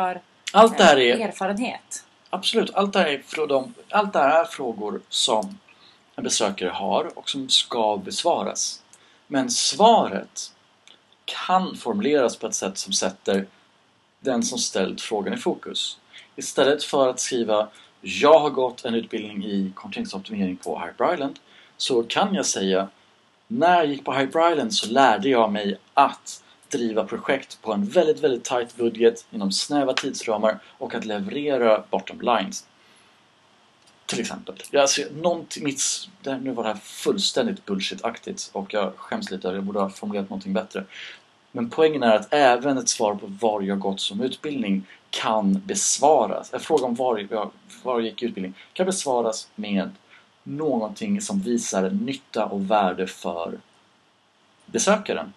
Allt det här är erfarenhet. Absolut, allt det här är frågor som en besökare har och som ska besvaras. Men svaret kan formuleras på ett sätt som sätter den som ställt frågan i fokus. Istället för att skriva jag har gått en utbildning i konverteringsoptimering på Hyper Island, så kan jag säga när jag gick på Hyper Island så lärde jag mig att driva projekt på en väldigt, väldigt tight budget inom snäva tidsramar och att leverera bottom lines. Till exempel. Nu var det här fullständigt bullshit-aktigt och jag skäms lite, jag borde ha formulerat någonting bättre. Men poängen är att även ett svar på var jag gått som utbildning kan besvaras. En fråga om var jag gick utbildning kan besvaras med någonting som visar nytta och värde för besökaren.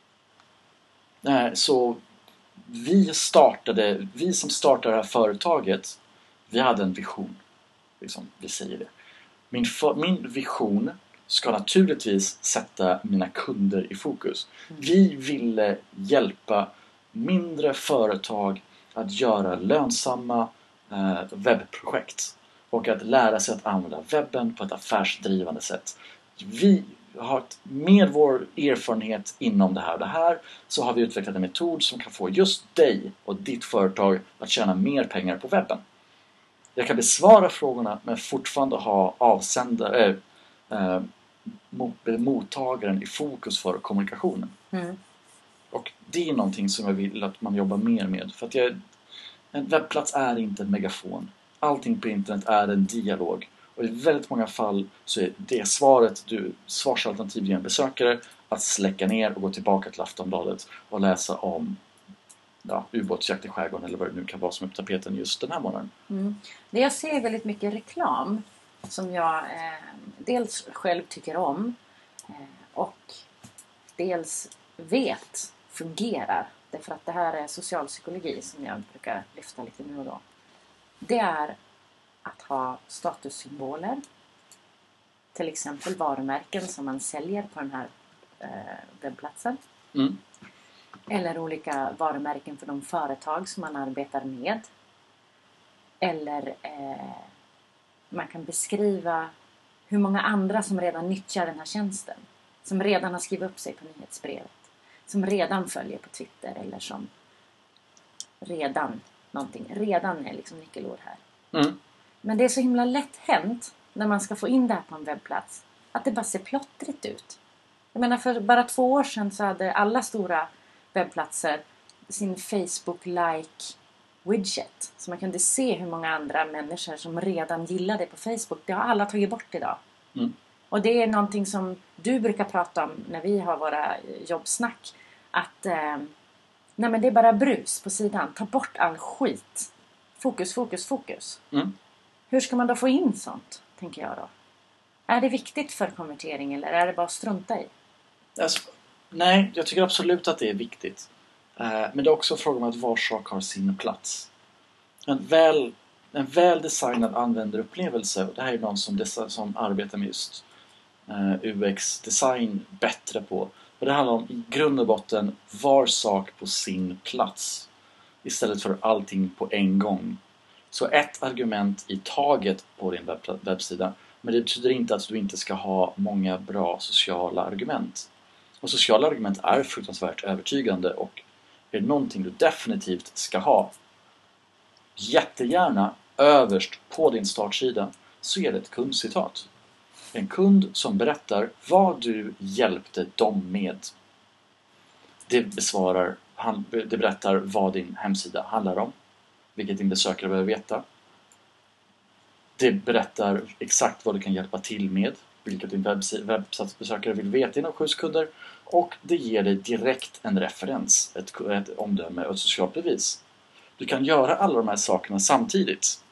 Så vi som startade det här företaget, vi hade en vision. Liksom, vi säger det. Min vision ska naturligtvis sätta mina kunder i fokus. Vi ville hjälpa mindre företag att göra lönsamma webbprojekt och att lära sig att använda webben på ett affärsdrivande sätt. Vi har med vår erfarenhet inom det här så har vi utvecklat en metod som kan få just dig och ditt företag att tjäna mer pengar på webben. Jag kan besvara frågorna men fortfarande ha mottagaren i fokus för kommunikationen. Och det är någonting som jag vill att man jobbar mer med. För att en webbplats är inte en megafon. Allting på internet är en dialog. Och i väldigt många fall så är det svarsalternativ ger en besökare att släcka ner och gå tillbaka till Aftonbladet och läsa om ubåtsjakt i skärgården eller vad det nu kan vara som är på tapeten just den här morgonen. Det jag ser väldigt mycket reklam som jag dels själv tycker om och dels vet fungerar. Därför att det här är socialpsykologi som jag brukar lyfta lite nu och då. Det är att ha statussymboler. Till exempel varumärken som man säljer på den här webbplatsen. Eller olika varumärken för de företag som man arbetar med. Eller man kan beskriva hur många andra som redan nyttjar den här tjänsten. Som redan har skrivit upp sig på nyhetsbrevet. Som redan följer på Twitter. Eller som redan är liksom nyckelord här. Men det är så himla lätt hänt när man ska få in det här på en webbplats. Att det bara ser plottrigt ut. Jag menar för bara 2 år sedan så hade alla stora webbplatser sin Facebook-like widget. Så man kunde se hur många andra människor som redan gillade det på Facebook. Det har alla tagit bort idag. Och det är någonting som du brukar prata om när vi har våra jobbsnack. Att nej men det är bara brus på sidan. Ta bort all skit. Fokus. Hur ska man då få in sånt, tänker jag då? Är det viktigt för konvertering eller är det bara att strunta i? Nej, jag tycker absolut att det är viktigt. Men det är också frågan om att var sak har sin plats. En väl designad användarupplevelse, och det här är någon som arbetar med just UX-design bättre på. Och det handlar om i grund och botten var sak på sin plats. Istället för allting på en gång. Så ett argument i taget på din webbsida. Men det betyder inte att du inte ska ha många bra sociala argument. Och sociala argument är fruktansvärt övertygande och är någonting du definitivt ska ha. Jättegärna överst på din startsida så är det ett kundcitat. En kund som berättar vad du hjälpte dem med. Det berättar vad din hemsida handlar om. Vilket din besökare behöver veta. Det berättar exakt vad du kan hjälpa till med. Vilket din webbsatsbesökare vill veta inom 7 sekunder. Och det ger dig direkt en referens, ett omdöme och ett socialt bevis. Du kan göra alla de här sakerna samtidigt.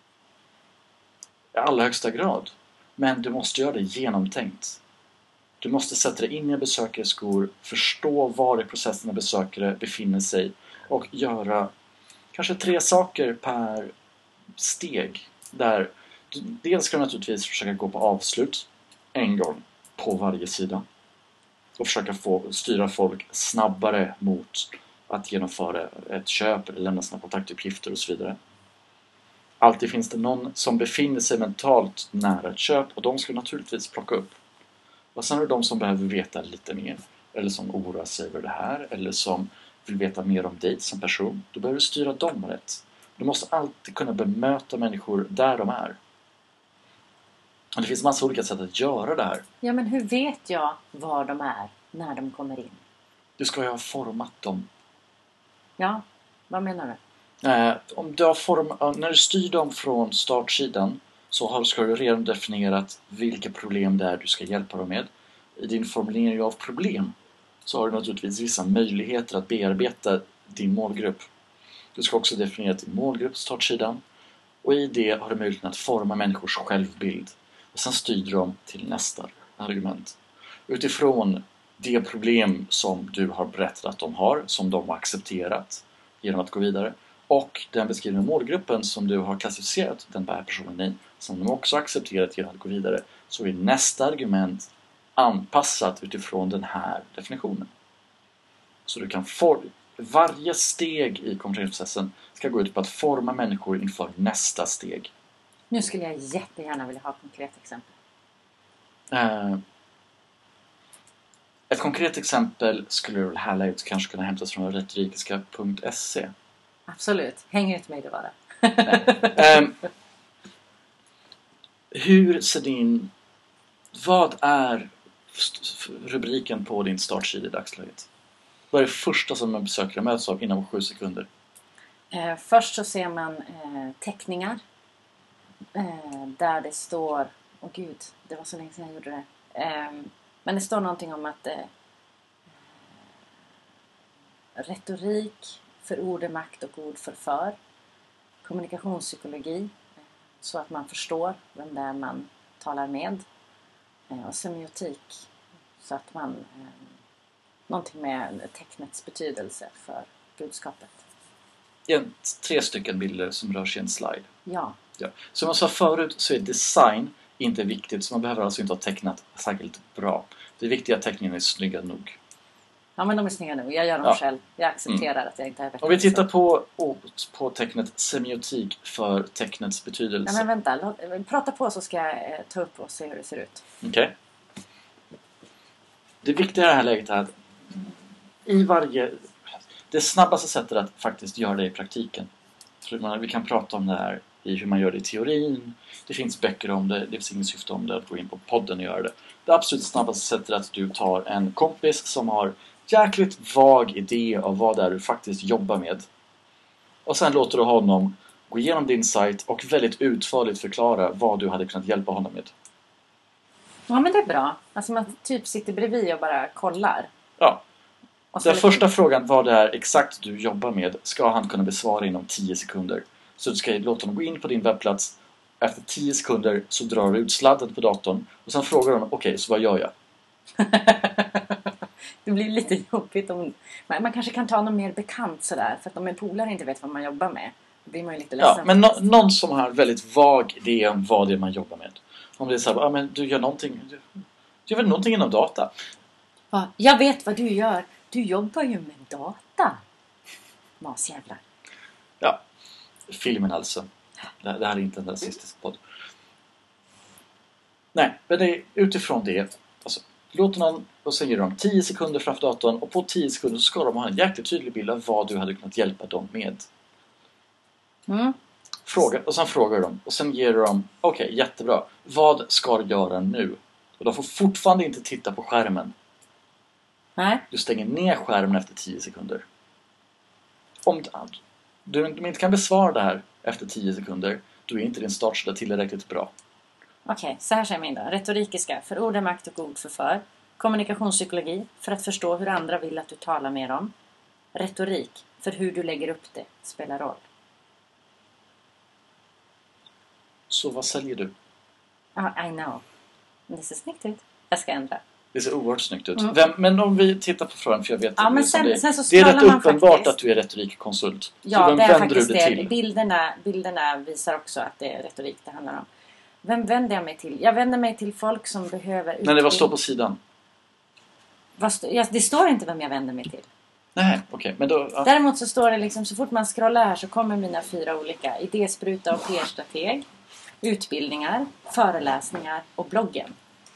I allra högsta grad. Men du måste göra det genomtänkt. Du måste sätta dig in i en besökares skor, förstå var i processen en besökare befinner sig och göra kanske 3 saker per steg. Där dels ska du naturligtvis försöka gå på avslut en gång på varje sida. Och försöka styra folk snabbare mot att genomföra ett köp eller lämna sina kontaktuppgifter och så vidare. Alltid finns det någon som befinner sig mentalt nära ett köp och de ska naturligtvis plocka upp. Och sen är det de som behöver veta lite mer, eller som oroar sig över det här, eller som vill veta mer om dig som person. Då behöver du styra dem rätt. Du måste alltid kunna bemöta människor där de är. Och det finns massa olika sätt att göra det här. Ja, men hur vet jag var de är när de kommer in? Du ska ju ha format dem. Ja, vad menar du? Om du har när du styr dem från startsidan så ska du redan definierat vilka problem det är du ska hjälpa dem med. I din formulering av problem så har du naturligtvis vissa möjligheter att bearbeta din målgrupp. Du ska också definiera din målgrupp på startsidan. Och i det har du möjligheten att forma människors självbild. Och sen styr dem till nästa argument. Utifrån det problem som du har berättat att de har, som de har accepterat genom att gå vidare. Och den beskrivna målgruppen som du har klassificerat den här personen i, som de också accepterat genom att gå vidare. Så är nästa argument anpassat utifrån den här definitionen. Så du kan varje steg i kommunikationsprocessen ska gå ut på att forma människor inför nästa steg. Nu skulle jag jättegärna vilja ha ett konkret exempel. Ett konkret exempel skulle du här läget kanske kunna hämtas från retorikiska.se. Absolut. Häng ut mig det bara. Hur ser vad är rubriken på din startsida i dagsläget? Vad är det första som en besökare möts av inom 7 sekunder? Först så ser man teckningar. Där det står... Åh gud, det var så länge sedan jag gjorde det. Men det står någonting om att retorik för ord är makt och ord förför. Kommunikationspsykologi, så att man förstår vem det är man talar med. Och semiotik, så att man... någonting med tecknets betydelse för budskapet. 3 stycken bilder som rör sig i en slide. Ja. Som jag sa förut så är design inte viktigt. Så man behöver alltså inte ha tecknat särskilt bra. Det viktiga är att teckningen är snygga nog. Ja, men de är snygga nog. Jag gör dem själv. Jag accepterar att jag inte är rätt. Om vi tittar på tecknet semiotik för tecknets betydelse. Nej, men vänta. Prata på så ska jag ta upp och se hur det ser ut. Okej. Det viktiga i det här läget är att det snabbaste sättet att faktiskt göra det i praktiken. Vi kan prata om det här i hur man gör det i teorin. Det finns böcker om det. Det finns ingen syfte om det att gå in på podden och göra det. Det absolut snabbaste sättet är att du tar en kompis som har jäkligt vag idé av vad det är du faktiskt jobbar med. Och sen låter du honom gå igenom din sajt och väldigt utförligt förklara vad du hade kunnat hjälpa honom med. Ja, men det är bra. Alltså man typ sitter bredvid och bara kollar. Ja. Den första frågan, vad det är exakt du jobbar med, ska han kunna besvara inom 10 sekunder. Så du ska låta honom gå in på din webbplats. Efter 10 sekunder så drar du ut sladden på datorn. Och sen frågar du honom, okej, så vad gör jag? Det blir lite jobbigt om... Man kanske kan ta någon mer bekant sådär. För att om en polare inte vet vad man jobbar med, då blir man ju lite ledsen. Ja, men någon som har väldigt vag idé om vad det är man jobbar med. Om det är så här, men du gör någonting... Du gör väl någonting inom data? Ja, jag vet vad du gör. Du jobbar ju med data. Masjävlar. Ja, filmen alltså. Det här är inte en rasistisk podd. Nej, men det är utifrån det. Alltså, låt någon och sen ger de 10 sekunder framför datorn. Och på 10 sekunder så ska de ha en jäkligt tydlig bild av vad du hade kunnat hjälpa dem med. Och sen frågar de. Och sen ger de, okej, jättebra. Vad ska du göra nu? Och de får fortfarande inte titta på skärmen. Nej. Du stänger ner skärmen efter 10 sekunder. Om du inte kan besvara det här efter 10 sekunder, då är inte din startsida tillräckligt bra. Okej, så här säger min då. Retorikiska, för ord är makt och ord förför. Kommunikationspsykologi, för att förstå hur andra vill att du talar med dem. Retorik, för hur du lägger upp det, spelar roll. Så vad säljer du? I know. Men det ser snyggt ut. Jag ska ändra. Det ser oerhört snyggt ut. Men om vi tittar på frågan, för jag vet men det det är rätt uppenbart faktiskt att du är retorikkonsult. Ja, så vem det är vänder faktiskt du det till? Bilderna visar också att det är retorik det handlar om. Vem vänder jag mig till? Jag vänder mig till folk som behöver utbildning. Men vad står på sidan? Det står inte vem jag vänder mig till. Nej, okej. Men då... Ja. Däremot så står det liksom, så fort man scrollar här så kommer mina 4 olika: idéspruta och PR-strateg, utbildningar, föreläsningar och bloggen.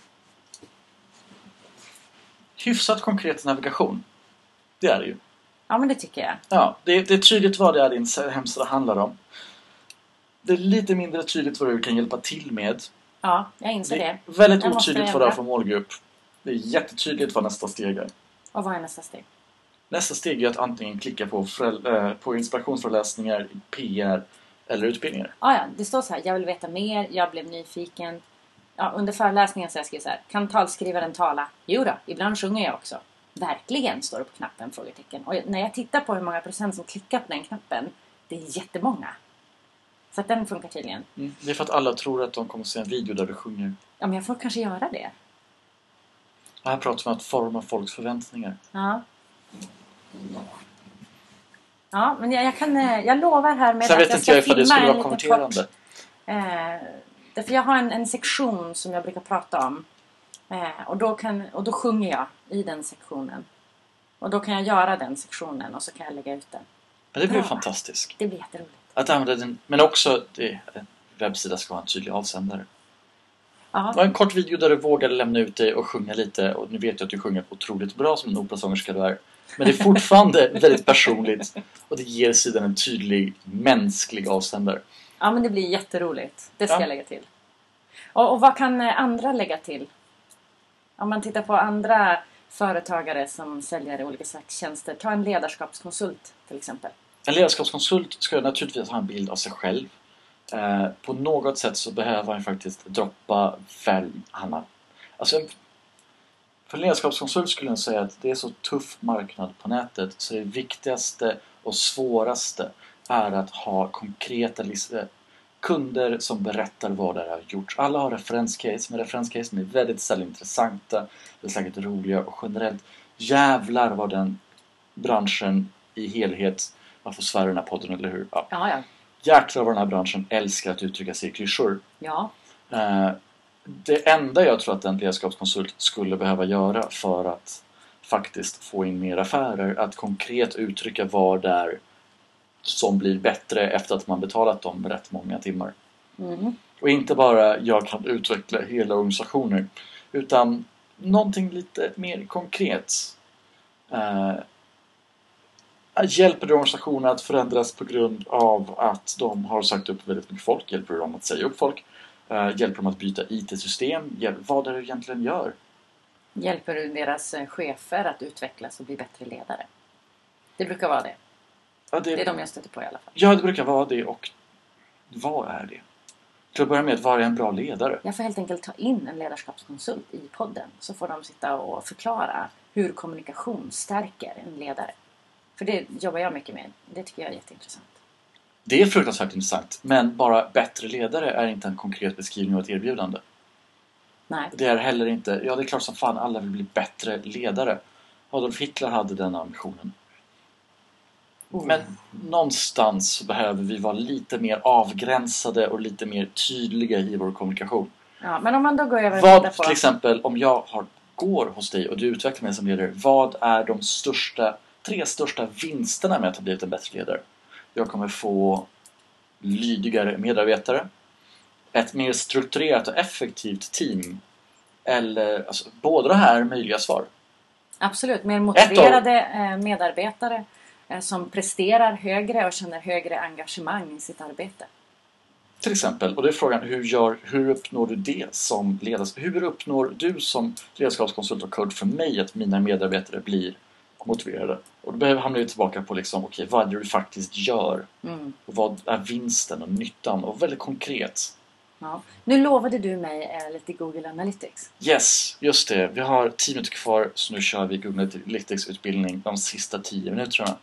Hyfsat konkret navigation. Det är det ju. Ja, men det tycker jag. Ja, det är tydligt vad det är din hemsida handlar om. Det är lite mindre tydligt vad du kan hjälpa till med. Ja, jag inser Det är det. väldigt Jag måste otydligt vad det är ändra. för målgrupp. Det är jättetydligt vad nästa steg är. Och vad är nästa steg? Nästa steg är att antingen klicka på inspirationsföreläsningar, PR eller utbildningar. Ja, det står så här: jag vill veta mer, jag blev nyfiken. Ja, under föreläsningen så jag skriver så här: kan talskrivaren tala? Jo då, ibland sjunger jag också. Verkligen, står det på knappen, frågetecken. Och när jag tittar på hur många procent som klickar på den knappen, det är jättemånga. Så att den funkar tydligen. Det är för att alla tror att de kommer att se en video där du sjunger. Ja, men jag får kanske göra det. Här pratar vi om att forma folks förväntningar. Ja. Ja, men jag lovar här med Sen att vet jag inte jag ska ifall det filma skulle en vara liten konverterande. Därför jag har en sektion som jag brukar prata om. Och då sjunger jag i den sektionen. Och då kan jag göra den sektionen och så kan jag lägga ut den. Men det blir Bra. fantastiskt. Det blir jätteroligt. Att använda den, men också en webbsida ska ha en tydlig avsändare. Ja. Och en kort video där du vågar lämna ut dig och sjunga lite. Och nu vet jag att du sjunger otroligt bra som en operasångerska du är. Men det är fortfarande väldigt personligt. Och det ger sidan en tydlig mänsklig avsändare. Ja, men det blir jätteroligt. Det ska Ja. jag lägga till. Och vad kan andra lägga till? Om man tittar på andra företagare som säljer olika slags tjänster. Ta en ledarskapskonsult till exempel. En ledarskapskonsult ska naturligtvis ha en bild av sig själv. På något sätt så behöver han faktiskt droppa färg. Alltså för en ledarskapskonsult skulle jag säga att det är så tuff marknad på nätet. Så det viktigaste och svåraste är att ha konkreta kunder som berättar vad det har gjort. Alla har referenscase, men referenscase är väldigt sällan intressanta. Det är säkert roliga och generellt jävlar vad den branschen i helhet, man får svära den här podden, eller hur? Ja. Jäklar vad den här branschen älskar att uttrycka sig i klyschor. Ja. Det enda jag tror att en ledarskapskonsult skulle behöva göra för att faktiskt få in mer affärer, att konkret uttrycka vad det är som blir bättre efter att man betalat dem rätt många timmar. Mm. Och inte bara jag kan utveckla hela organisationer, utan någonting lite mer konkret. Hjälper du organisationer att förändras på grund av att de har sagt upp väldigt mycket folk? Hjälper du dem att säga upp folk? Hjälper dem att byta IT-system? Vad är det egentligen gör? Hjälper du deras chefer att utvecklas och bli bättre ledare? Det brukar vara det. Ja, Det är de jag stöter på i alla fall. Ja, det brukar vara det. Och vad är det? Till att börja med, vad är en bra ledare? Jag får helt enkelt ta in en ledarskapskonsult i podden. Så får de sitta och förklara hur kommunikation stärker en ledare. För det jobbar jag mycket med. Det tycker jag är jätteintressant. Det är fruktansvärt intressant. Men bara bättre ledare är inte en konkret beskrivning av ett erbjudande. Nej. Det är heller inte... Ja, det är klart som fan alla vill bli bättre ledare. Adolf Hitler hade den ambitionen. Men någonstans så behöver vi vara lite mer avgränsade och lite mer tydliga i vår kommunikation. Ja, men om man då går över och Vad, tittar på... till exempel, om jag går hos dig och du utvecklar mig som ledare, vad är de tre största vinsterna med att ha blivit en bättre ledare? Jag kommer få lydigare medarbetare, ett mer strukturerat och effektivt team, eller alltså, båda de här är möjliga svar. Absolut, mer motiverade medarbetare som presterar högre och känner högre engagemang i sitt arbete. Till exempel, och det är frågan, hur uppnår du det som hur uppnår du som ledarskapskonsult och coach för mig att mina medarbetare blir motiverade? Och då hamnar vi tillbaka på liksom, okej, vad är det du faktiskt gör? Och vad är vinsten och nyttan? Och väldigt konkret. Ja. Nu lovade du mig lite Google Analytics. Yes, just det. Vi har 10 minuter kvar, så nu kör vi Google Analytics-utbildning de sista 10 minuterna.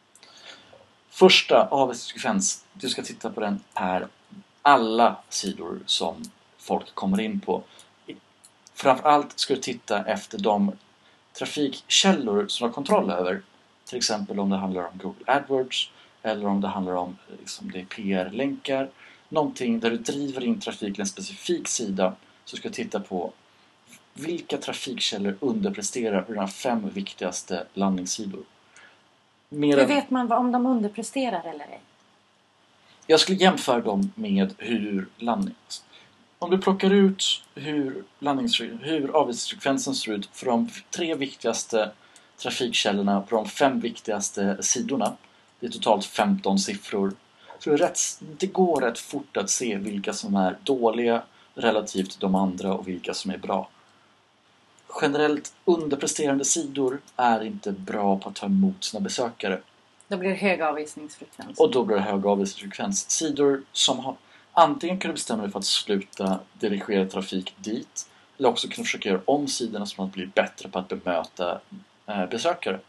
Första avsekvens, du ska titta på den per alla sidor som folk kommer in på. Framförallt ska du titta efter de trafikkällor som du har kontroll över. Till exempel om det handlar om Google AdWords eller om det handlar om liksom, det är PR-länkar. Någonting där du driver in trafik till en specifik sida, så ska du titta på vilka trafikkällor underpresterar på dina 5 viktigaste landningssidor. Mer Hur än, vet man om de underpresterar eller ej? jag skulle jämföra dem med hur landnings... Om du plockar ut hur avgiftsfrekvensen ser ut för de 3 viktigaste trafikkällorna på de 5 viktigaste sidorna. Det är totalt 15 siffror. Så det går rätt fort att se vilka som är dåliga relativt de andra och vilka som är bra. Generellt underpresterande sidor är inte bra på att ta emot sina besökare. Då blir det hög avvisningsfrekvens. Och då blir det hög avgiftsfrekvens. Sidor som har... Antingen kan du bestämma dig för att sluta dirigera trafik dit. Eller också kan du försöka göra om sidorna så att de blir bättre på att bemöta besökare.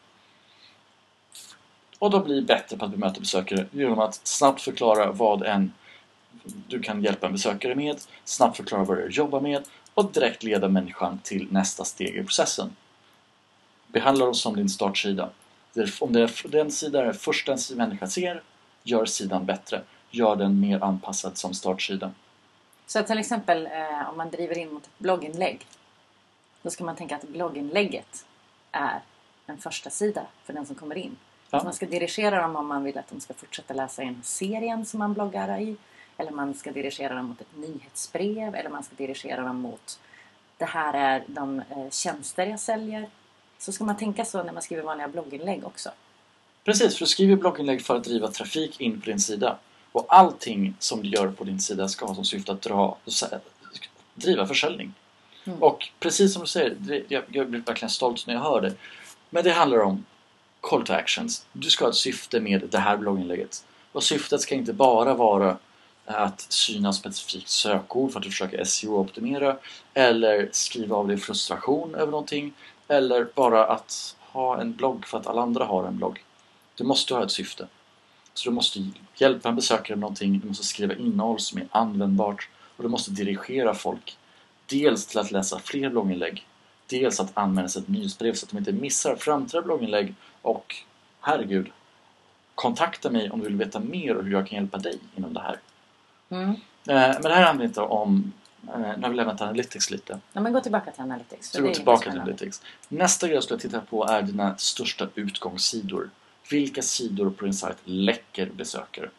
Och då blir bättre på att bemöta besökare genom att snabbt förklara vad du kan hjälpa en besökare med. Snabbt förklara vad du jobbar med. Och direkt leda människan till nästa steg i processen. Behandla dem som din startsida. Om det är den sidan är första människan ser, gör sidan bättre. Gör den mer anpassad som startsida. Så till exempel om man driver in mot ett blogginlägg. Då ska man tänka att blogginlägget är en första sida för den som kommer in. Ja. Så man ska dirigera dem om man vill att de ska fortsätta läsa in serien som man bloggar i. Eller man ska dirigera dem mot ett nyhetsbrev. Eller man ska dirigera dem mot det här är de tjänster jag säljer. Så ska man tänka så när man skriver vanliga blogginlägg också. Precis, för du skriver blogginlägg för att driva trafik in på din sida. Och allting som du gör på din sida ska ha som syfte att driva försäljning. Och precis som du säger, jag blir verkligen stolt när jag hör det. Men det handlar om call to actions. Du ska ha ett syfte med det här blogginlägget. Och syftet ska inte bara vara att syna specifikt sökord för att du försöker SEO-optimera. Eller skriva av dig frustration över någonting. Eller bara att ha en blogg för att alla andra har en blogg. Du måste ha ett syfte. Så du måste hjälpa en besökare med någonting. Du måste skriva innehåll som är användbart. Och du måste dirigera folk. Dels till att läsa fler blogginlägg. Dels att använda sig ett nyhetsbrev så att de inte missar framtida blogginlägg. Och herregud, kontakta mig om du vill veta mer och hur jag kan hjälpa dig inom det här. Men det här handlar inte om... Nu har vi lämnat Analytics lite. Ja, men gå tillbaka till Analytics. Så gå tillbaka till Analytics. Nästa grej jag skulle titta på är dina största utgångssidor. Vilka sidor på din sajt läcker besökare?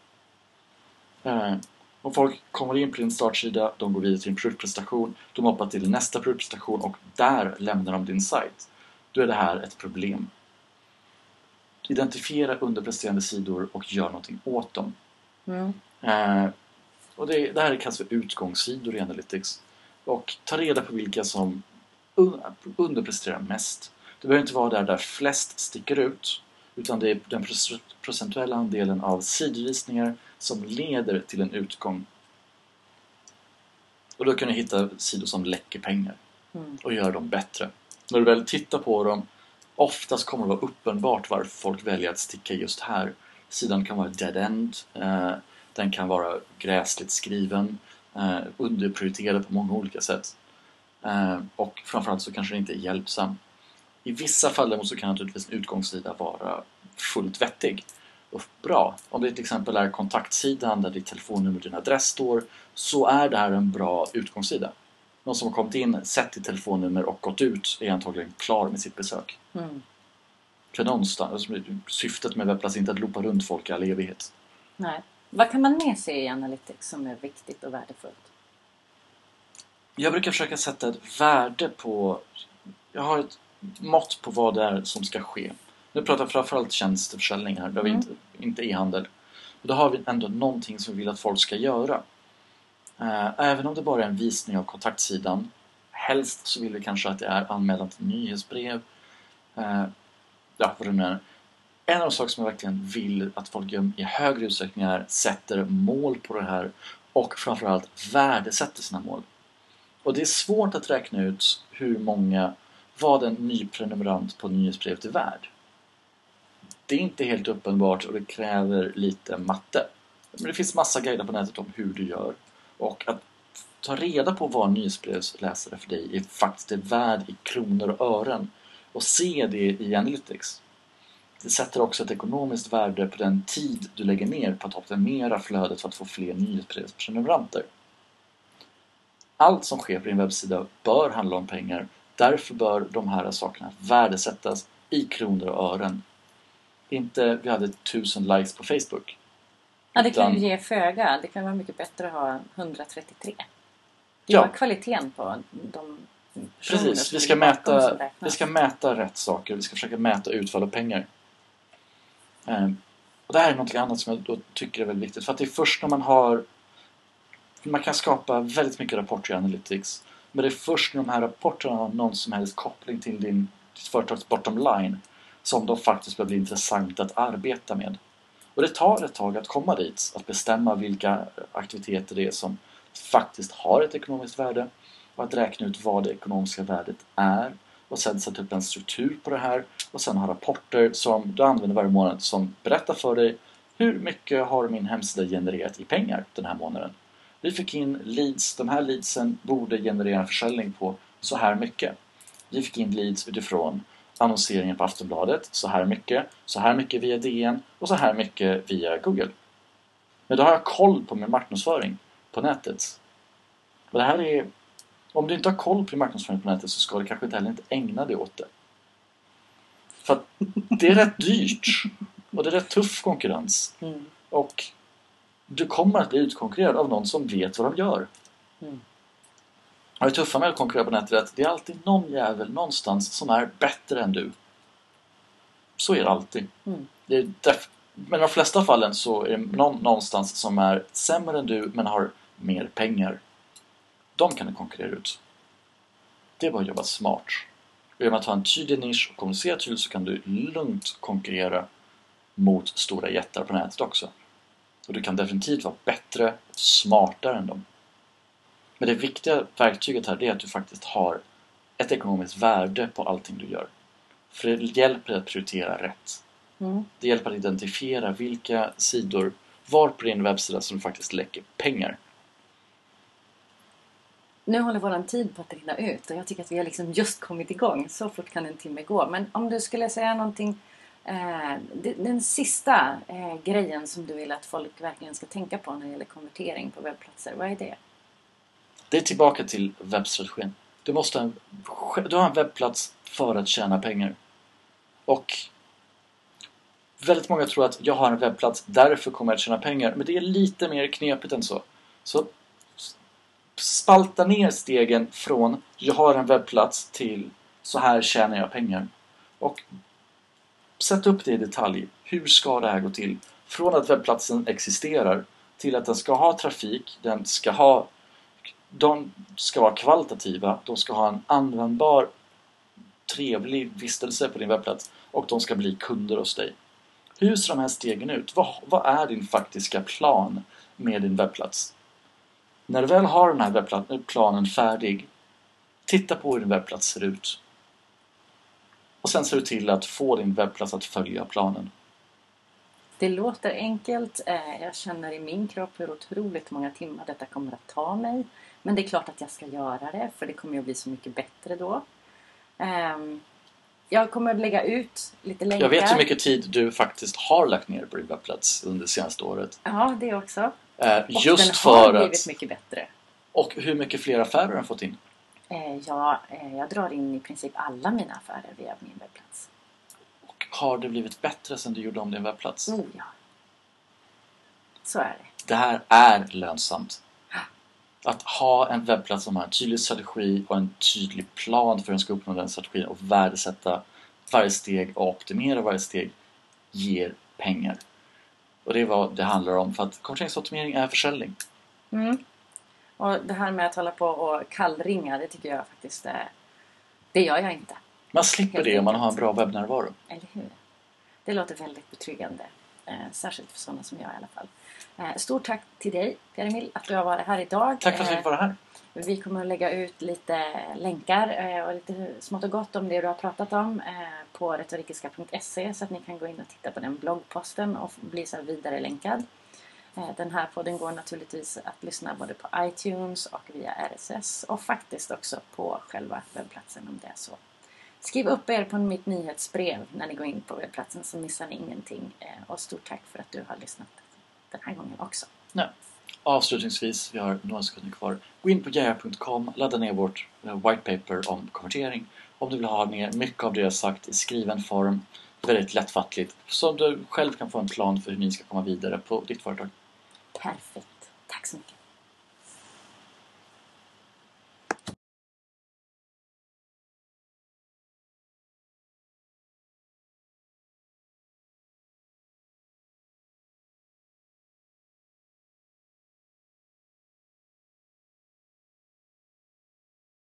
Om folk kommer in på din startsida, de går vidare till en produktprestation, de hoppar till nästa produktprestation och där lämnar de din sajt. Då är det här ett problem. Identifiera underpresterande sidor och gör någonting åt dem. Och det här kallas för utgångssidor i Analytics. Och ta reda på vilka som underpresterar mest. Det behöver inte vara där flest sticker ut. Utan det är den procentuella andelen av sidvisningar som leder till en utgång. Och då kan du hitta sidor som läcker pengar. Och göra dem bättre. När du väl tittar på dem, oftast kommer det vara uppenbart varför folk väljer att sticka just här. Sidan kan vara dead end. Den kan vara gräsligt skriven. Underprioriterad på många olika sätt. Och framförallt så kanske det inte är hjälpsam. I vissa fall så kan naturligtvis en utgångssida vara fullt vettig och bra. Om det till exempel är kontaktsidan där ditt telefonnummer och din adress står, så är det här en bra utgångssida. Någon som har kommit in, sett ditt telefonnummer och gått ut är antagligen klar med sitt besök. För någonstans, syftet med webbplats är inte att loopa runt folk i all evighet. Nej. Vad kan man mer se i Analytics som är viktigt och värdefullt? Jag brukar försöka sätta ett värde på... Jag har ett mått på vad det är som ska ske. Nu pratar jag framförallt tjänsteförsäljning här. Där vi inte e-handel. Och då har vi ändå någonting som vi vill att folk ska göra. Även om det bara är en visning av kontaktsidan. Helst så vill vi kanske att det är anmälan till nyhetsbrev. Vad det nu är. En av de saker som jag verkligen vill att folk gör i högre utsträckning är sätter mål på det här. Och framförallt värdesätter sina mål. Och det är svårt att räkna ut vad en ny prenumerant på nyhetsbrevet är värd. Det är inte helt uppenbart och det kräver lite matte. Men det finns massa guider på nätet om hur du gör. Och att ta reda på vad nyhetsbrevsläsare för dig är faktiskt är värd i kronor och ören. Och se det i Analytics. Det sätter också ett ekonomiskt värde på den tid du lägger ner på att optimera flödet för att få fler nyhetsbrevsprenumeranter. Allt som sker på din webbsida bör handla om pengar. Därför bör de här sakerna värdesättas i kronor och ören. inte vi hade 1000 likes på Facebook. Ja, det kan ju ge föga. Det kan vara mycket bättre att ha 133. Det Ja. var kvaliteten på de personer. Precis, vi ska mäta rätt saker. Vi ska försöka mäta utfall och pengar. Och det här är något annat som jag då tycker är väldigt viktigt. För att det är först när man kan skapa väldigt mycket rapporter i Analytics. Men det är först när de här rapporterna har någon som helst koppling till ditt företags bottom line som de faktiskt börjar bli intressant att arbeta med. Och det tar ett tag att komma dit. Att bestämma vilka aktiviteter det är som faktiskt har ett ekonomiskt värde. Och att räkna ut vad det ekonomiska värdet är. Och sen sätta upp en struktur på det här. Och sen ha rapporter som du använder varje månad som berättar för dig hur mycket har min hemsida genererat i pengar den här månaden. Vi fick in leads. De här leadsen borde generera en försäljning på så här mycket. Vi fick in leads utifrån annonseringen på Aftonbladet. Så här mycket via DN och så här mycket via Google. Men då har jag koll på min marknadsföring på nätet. Och det här är... Om du inte har koll på din marknadsföring på nätet så ska du kanske inte heller inte ägna dig åt det. För att det är rätt dyrt. Och det är rätt tuff konkurrens. Och du kommer att bli utkonkurrerad av någon som vet vad de gör. Och det tuffa med att konkurrera på nätet är att det är alltid någon jävel någonstans som är bättre än du. Så är det alltid. Men i de flesta fallen så är det någon någonstans som är sämre än du men har mer pengar. De kan du konkurrera ut. Det är bara att jobba smart. Och genom att ha en tydlig nisch och kommunicera tydligt så kan du lugnt konkurrera mot stora jättar på nätet också. Och du kan definitivt vara bättre och smartare än dem. Men det viktiga verktyget här är att du faktiskt har ett ekonomiskt värde på allting du gör. För det hjälper dig att prioritera rätt. Det hjälper att identifiera vilka sidor var på din webbsida som du faktiskt lägger pengar. Nu håller våran tid på att rinna ut och jag tycker att vi har liksom just kommit igång. Så fort kan en timme gå. Men om du skulle säga någonting, den sista grejen som du vill att folk verkligen ska tänka på när det gäller konvertering på webbplatser, vad är det? Det är tillbaka till webbstrategin. Du har en webbplats för att tjäna pengar. Och väldigt många tror att jag har en webbplats, därför kommer jag att tjäna pengar. Men det är lite mer knepigt än så. Så spalta ner stegen från jag har en webbplats till så här tjänar jag pengar. Och sätt upp det i detalj. Hur ska det här gå till? Från att webbplatsen existerar till att den ska ha trafik, de ska vara kvalitativa, de ska ha en användbar, trevlig vistelse på din webbplats och de ska bli kunder hos dig. Hur ser de här stegen ut? Vad är din faktiska plan med din webbplats? När du väl har den här planen färdig, titta på hur din webbplats ser ut. Och sen ser du till att få din webbplats att följa planen. Det låter enkelt. Jag känner i min kropp hur otroligt många timmar detta kommer att ta mig. Men det är klart att jag ska göra det, för det kommer att bli så mycket bättre då. Jag kommer att lägga ut lite länkar. Jag vet hur mycket tid du faktiskt har lagt ner på din webbplats under det senaste året. Ja, det också. Just den för har blivit mycket bättre. Och hur mycket fler affärer har du fått in? Jag drar in i princip alla mina affärer via min webbplats. Och har det blivit bättre sedan du gjorde om din webbplats? Oh ja. Så är det. Det här är lönsamt. Att ha en webbplats som har en tydlig strategi och en tydlig plan för hur den ska uppnå den strategin och värdesätta varje steg och optimera varje steg ger pengar. Och det är vad det handlar om, för att konverteringsoptimering är försäljning. Och det här med att hålla på och kallringa, det tycker jag faktiskt det gör jag inte. Man slipper det om man har en bra webbnärvaro. Eller hur? Det låter väldigt betryggande. Särskilt för sådana som jag i alla fall. Stort tack till dig, Pierre-Emil, att du har varit här idag. Tack för att du fick vara här. Vi kommer att lägga ut lite länkar och lite smått och gott om det du har pratat om på retorikiska.se, så att ni kan gå in och titta på den bloggposten och bli så vidare länkad. Den här podden går naturligtvis att lyssna både på iTunes och via RSS och faktiskt också på själva webbplatsen om det är så. Skriv upp er på mitt nyhetsbrev när ni går in på webbplatsen, så missar ni ingenting. Och stort tack för att du har lyssnat den här gången också. Ja. Avslutningsvis, vi har några sekunder kvar. Gå in på jaja.com, ladda ner vårt white paper om konvertering. Om du vill ha ner mycket av det jag sagt i skriven form väldigt lättfattligt. Så du själv kan få en plan för hur ni ska komma vidare på ditt företag. Perfekt. Tack så mycket.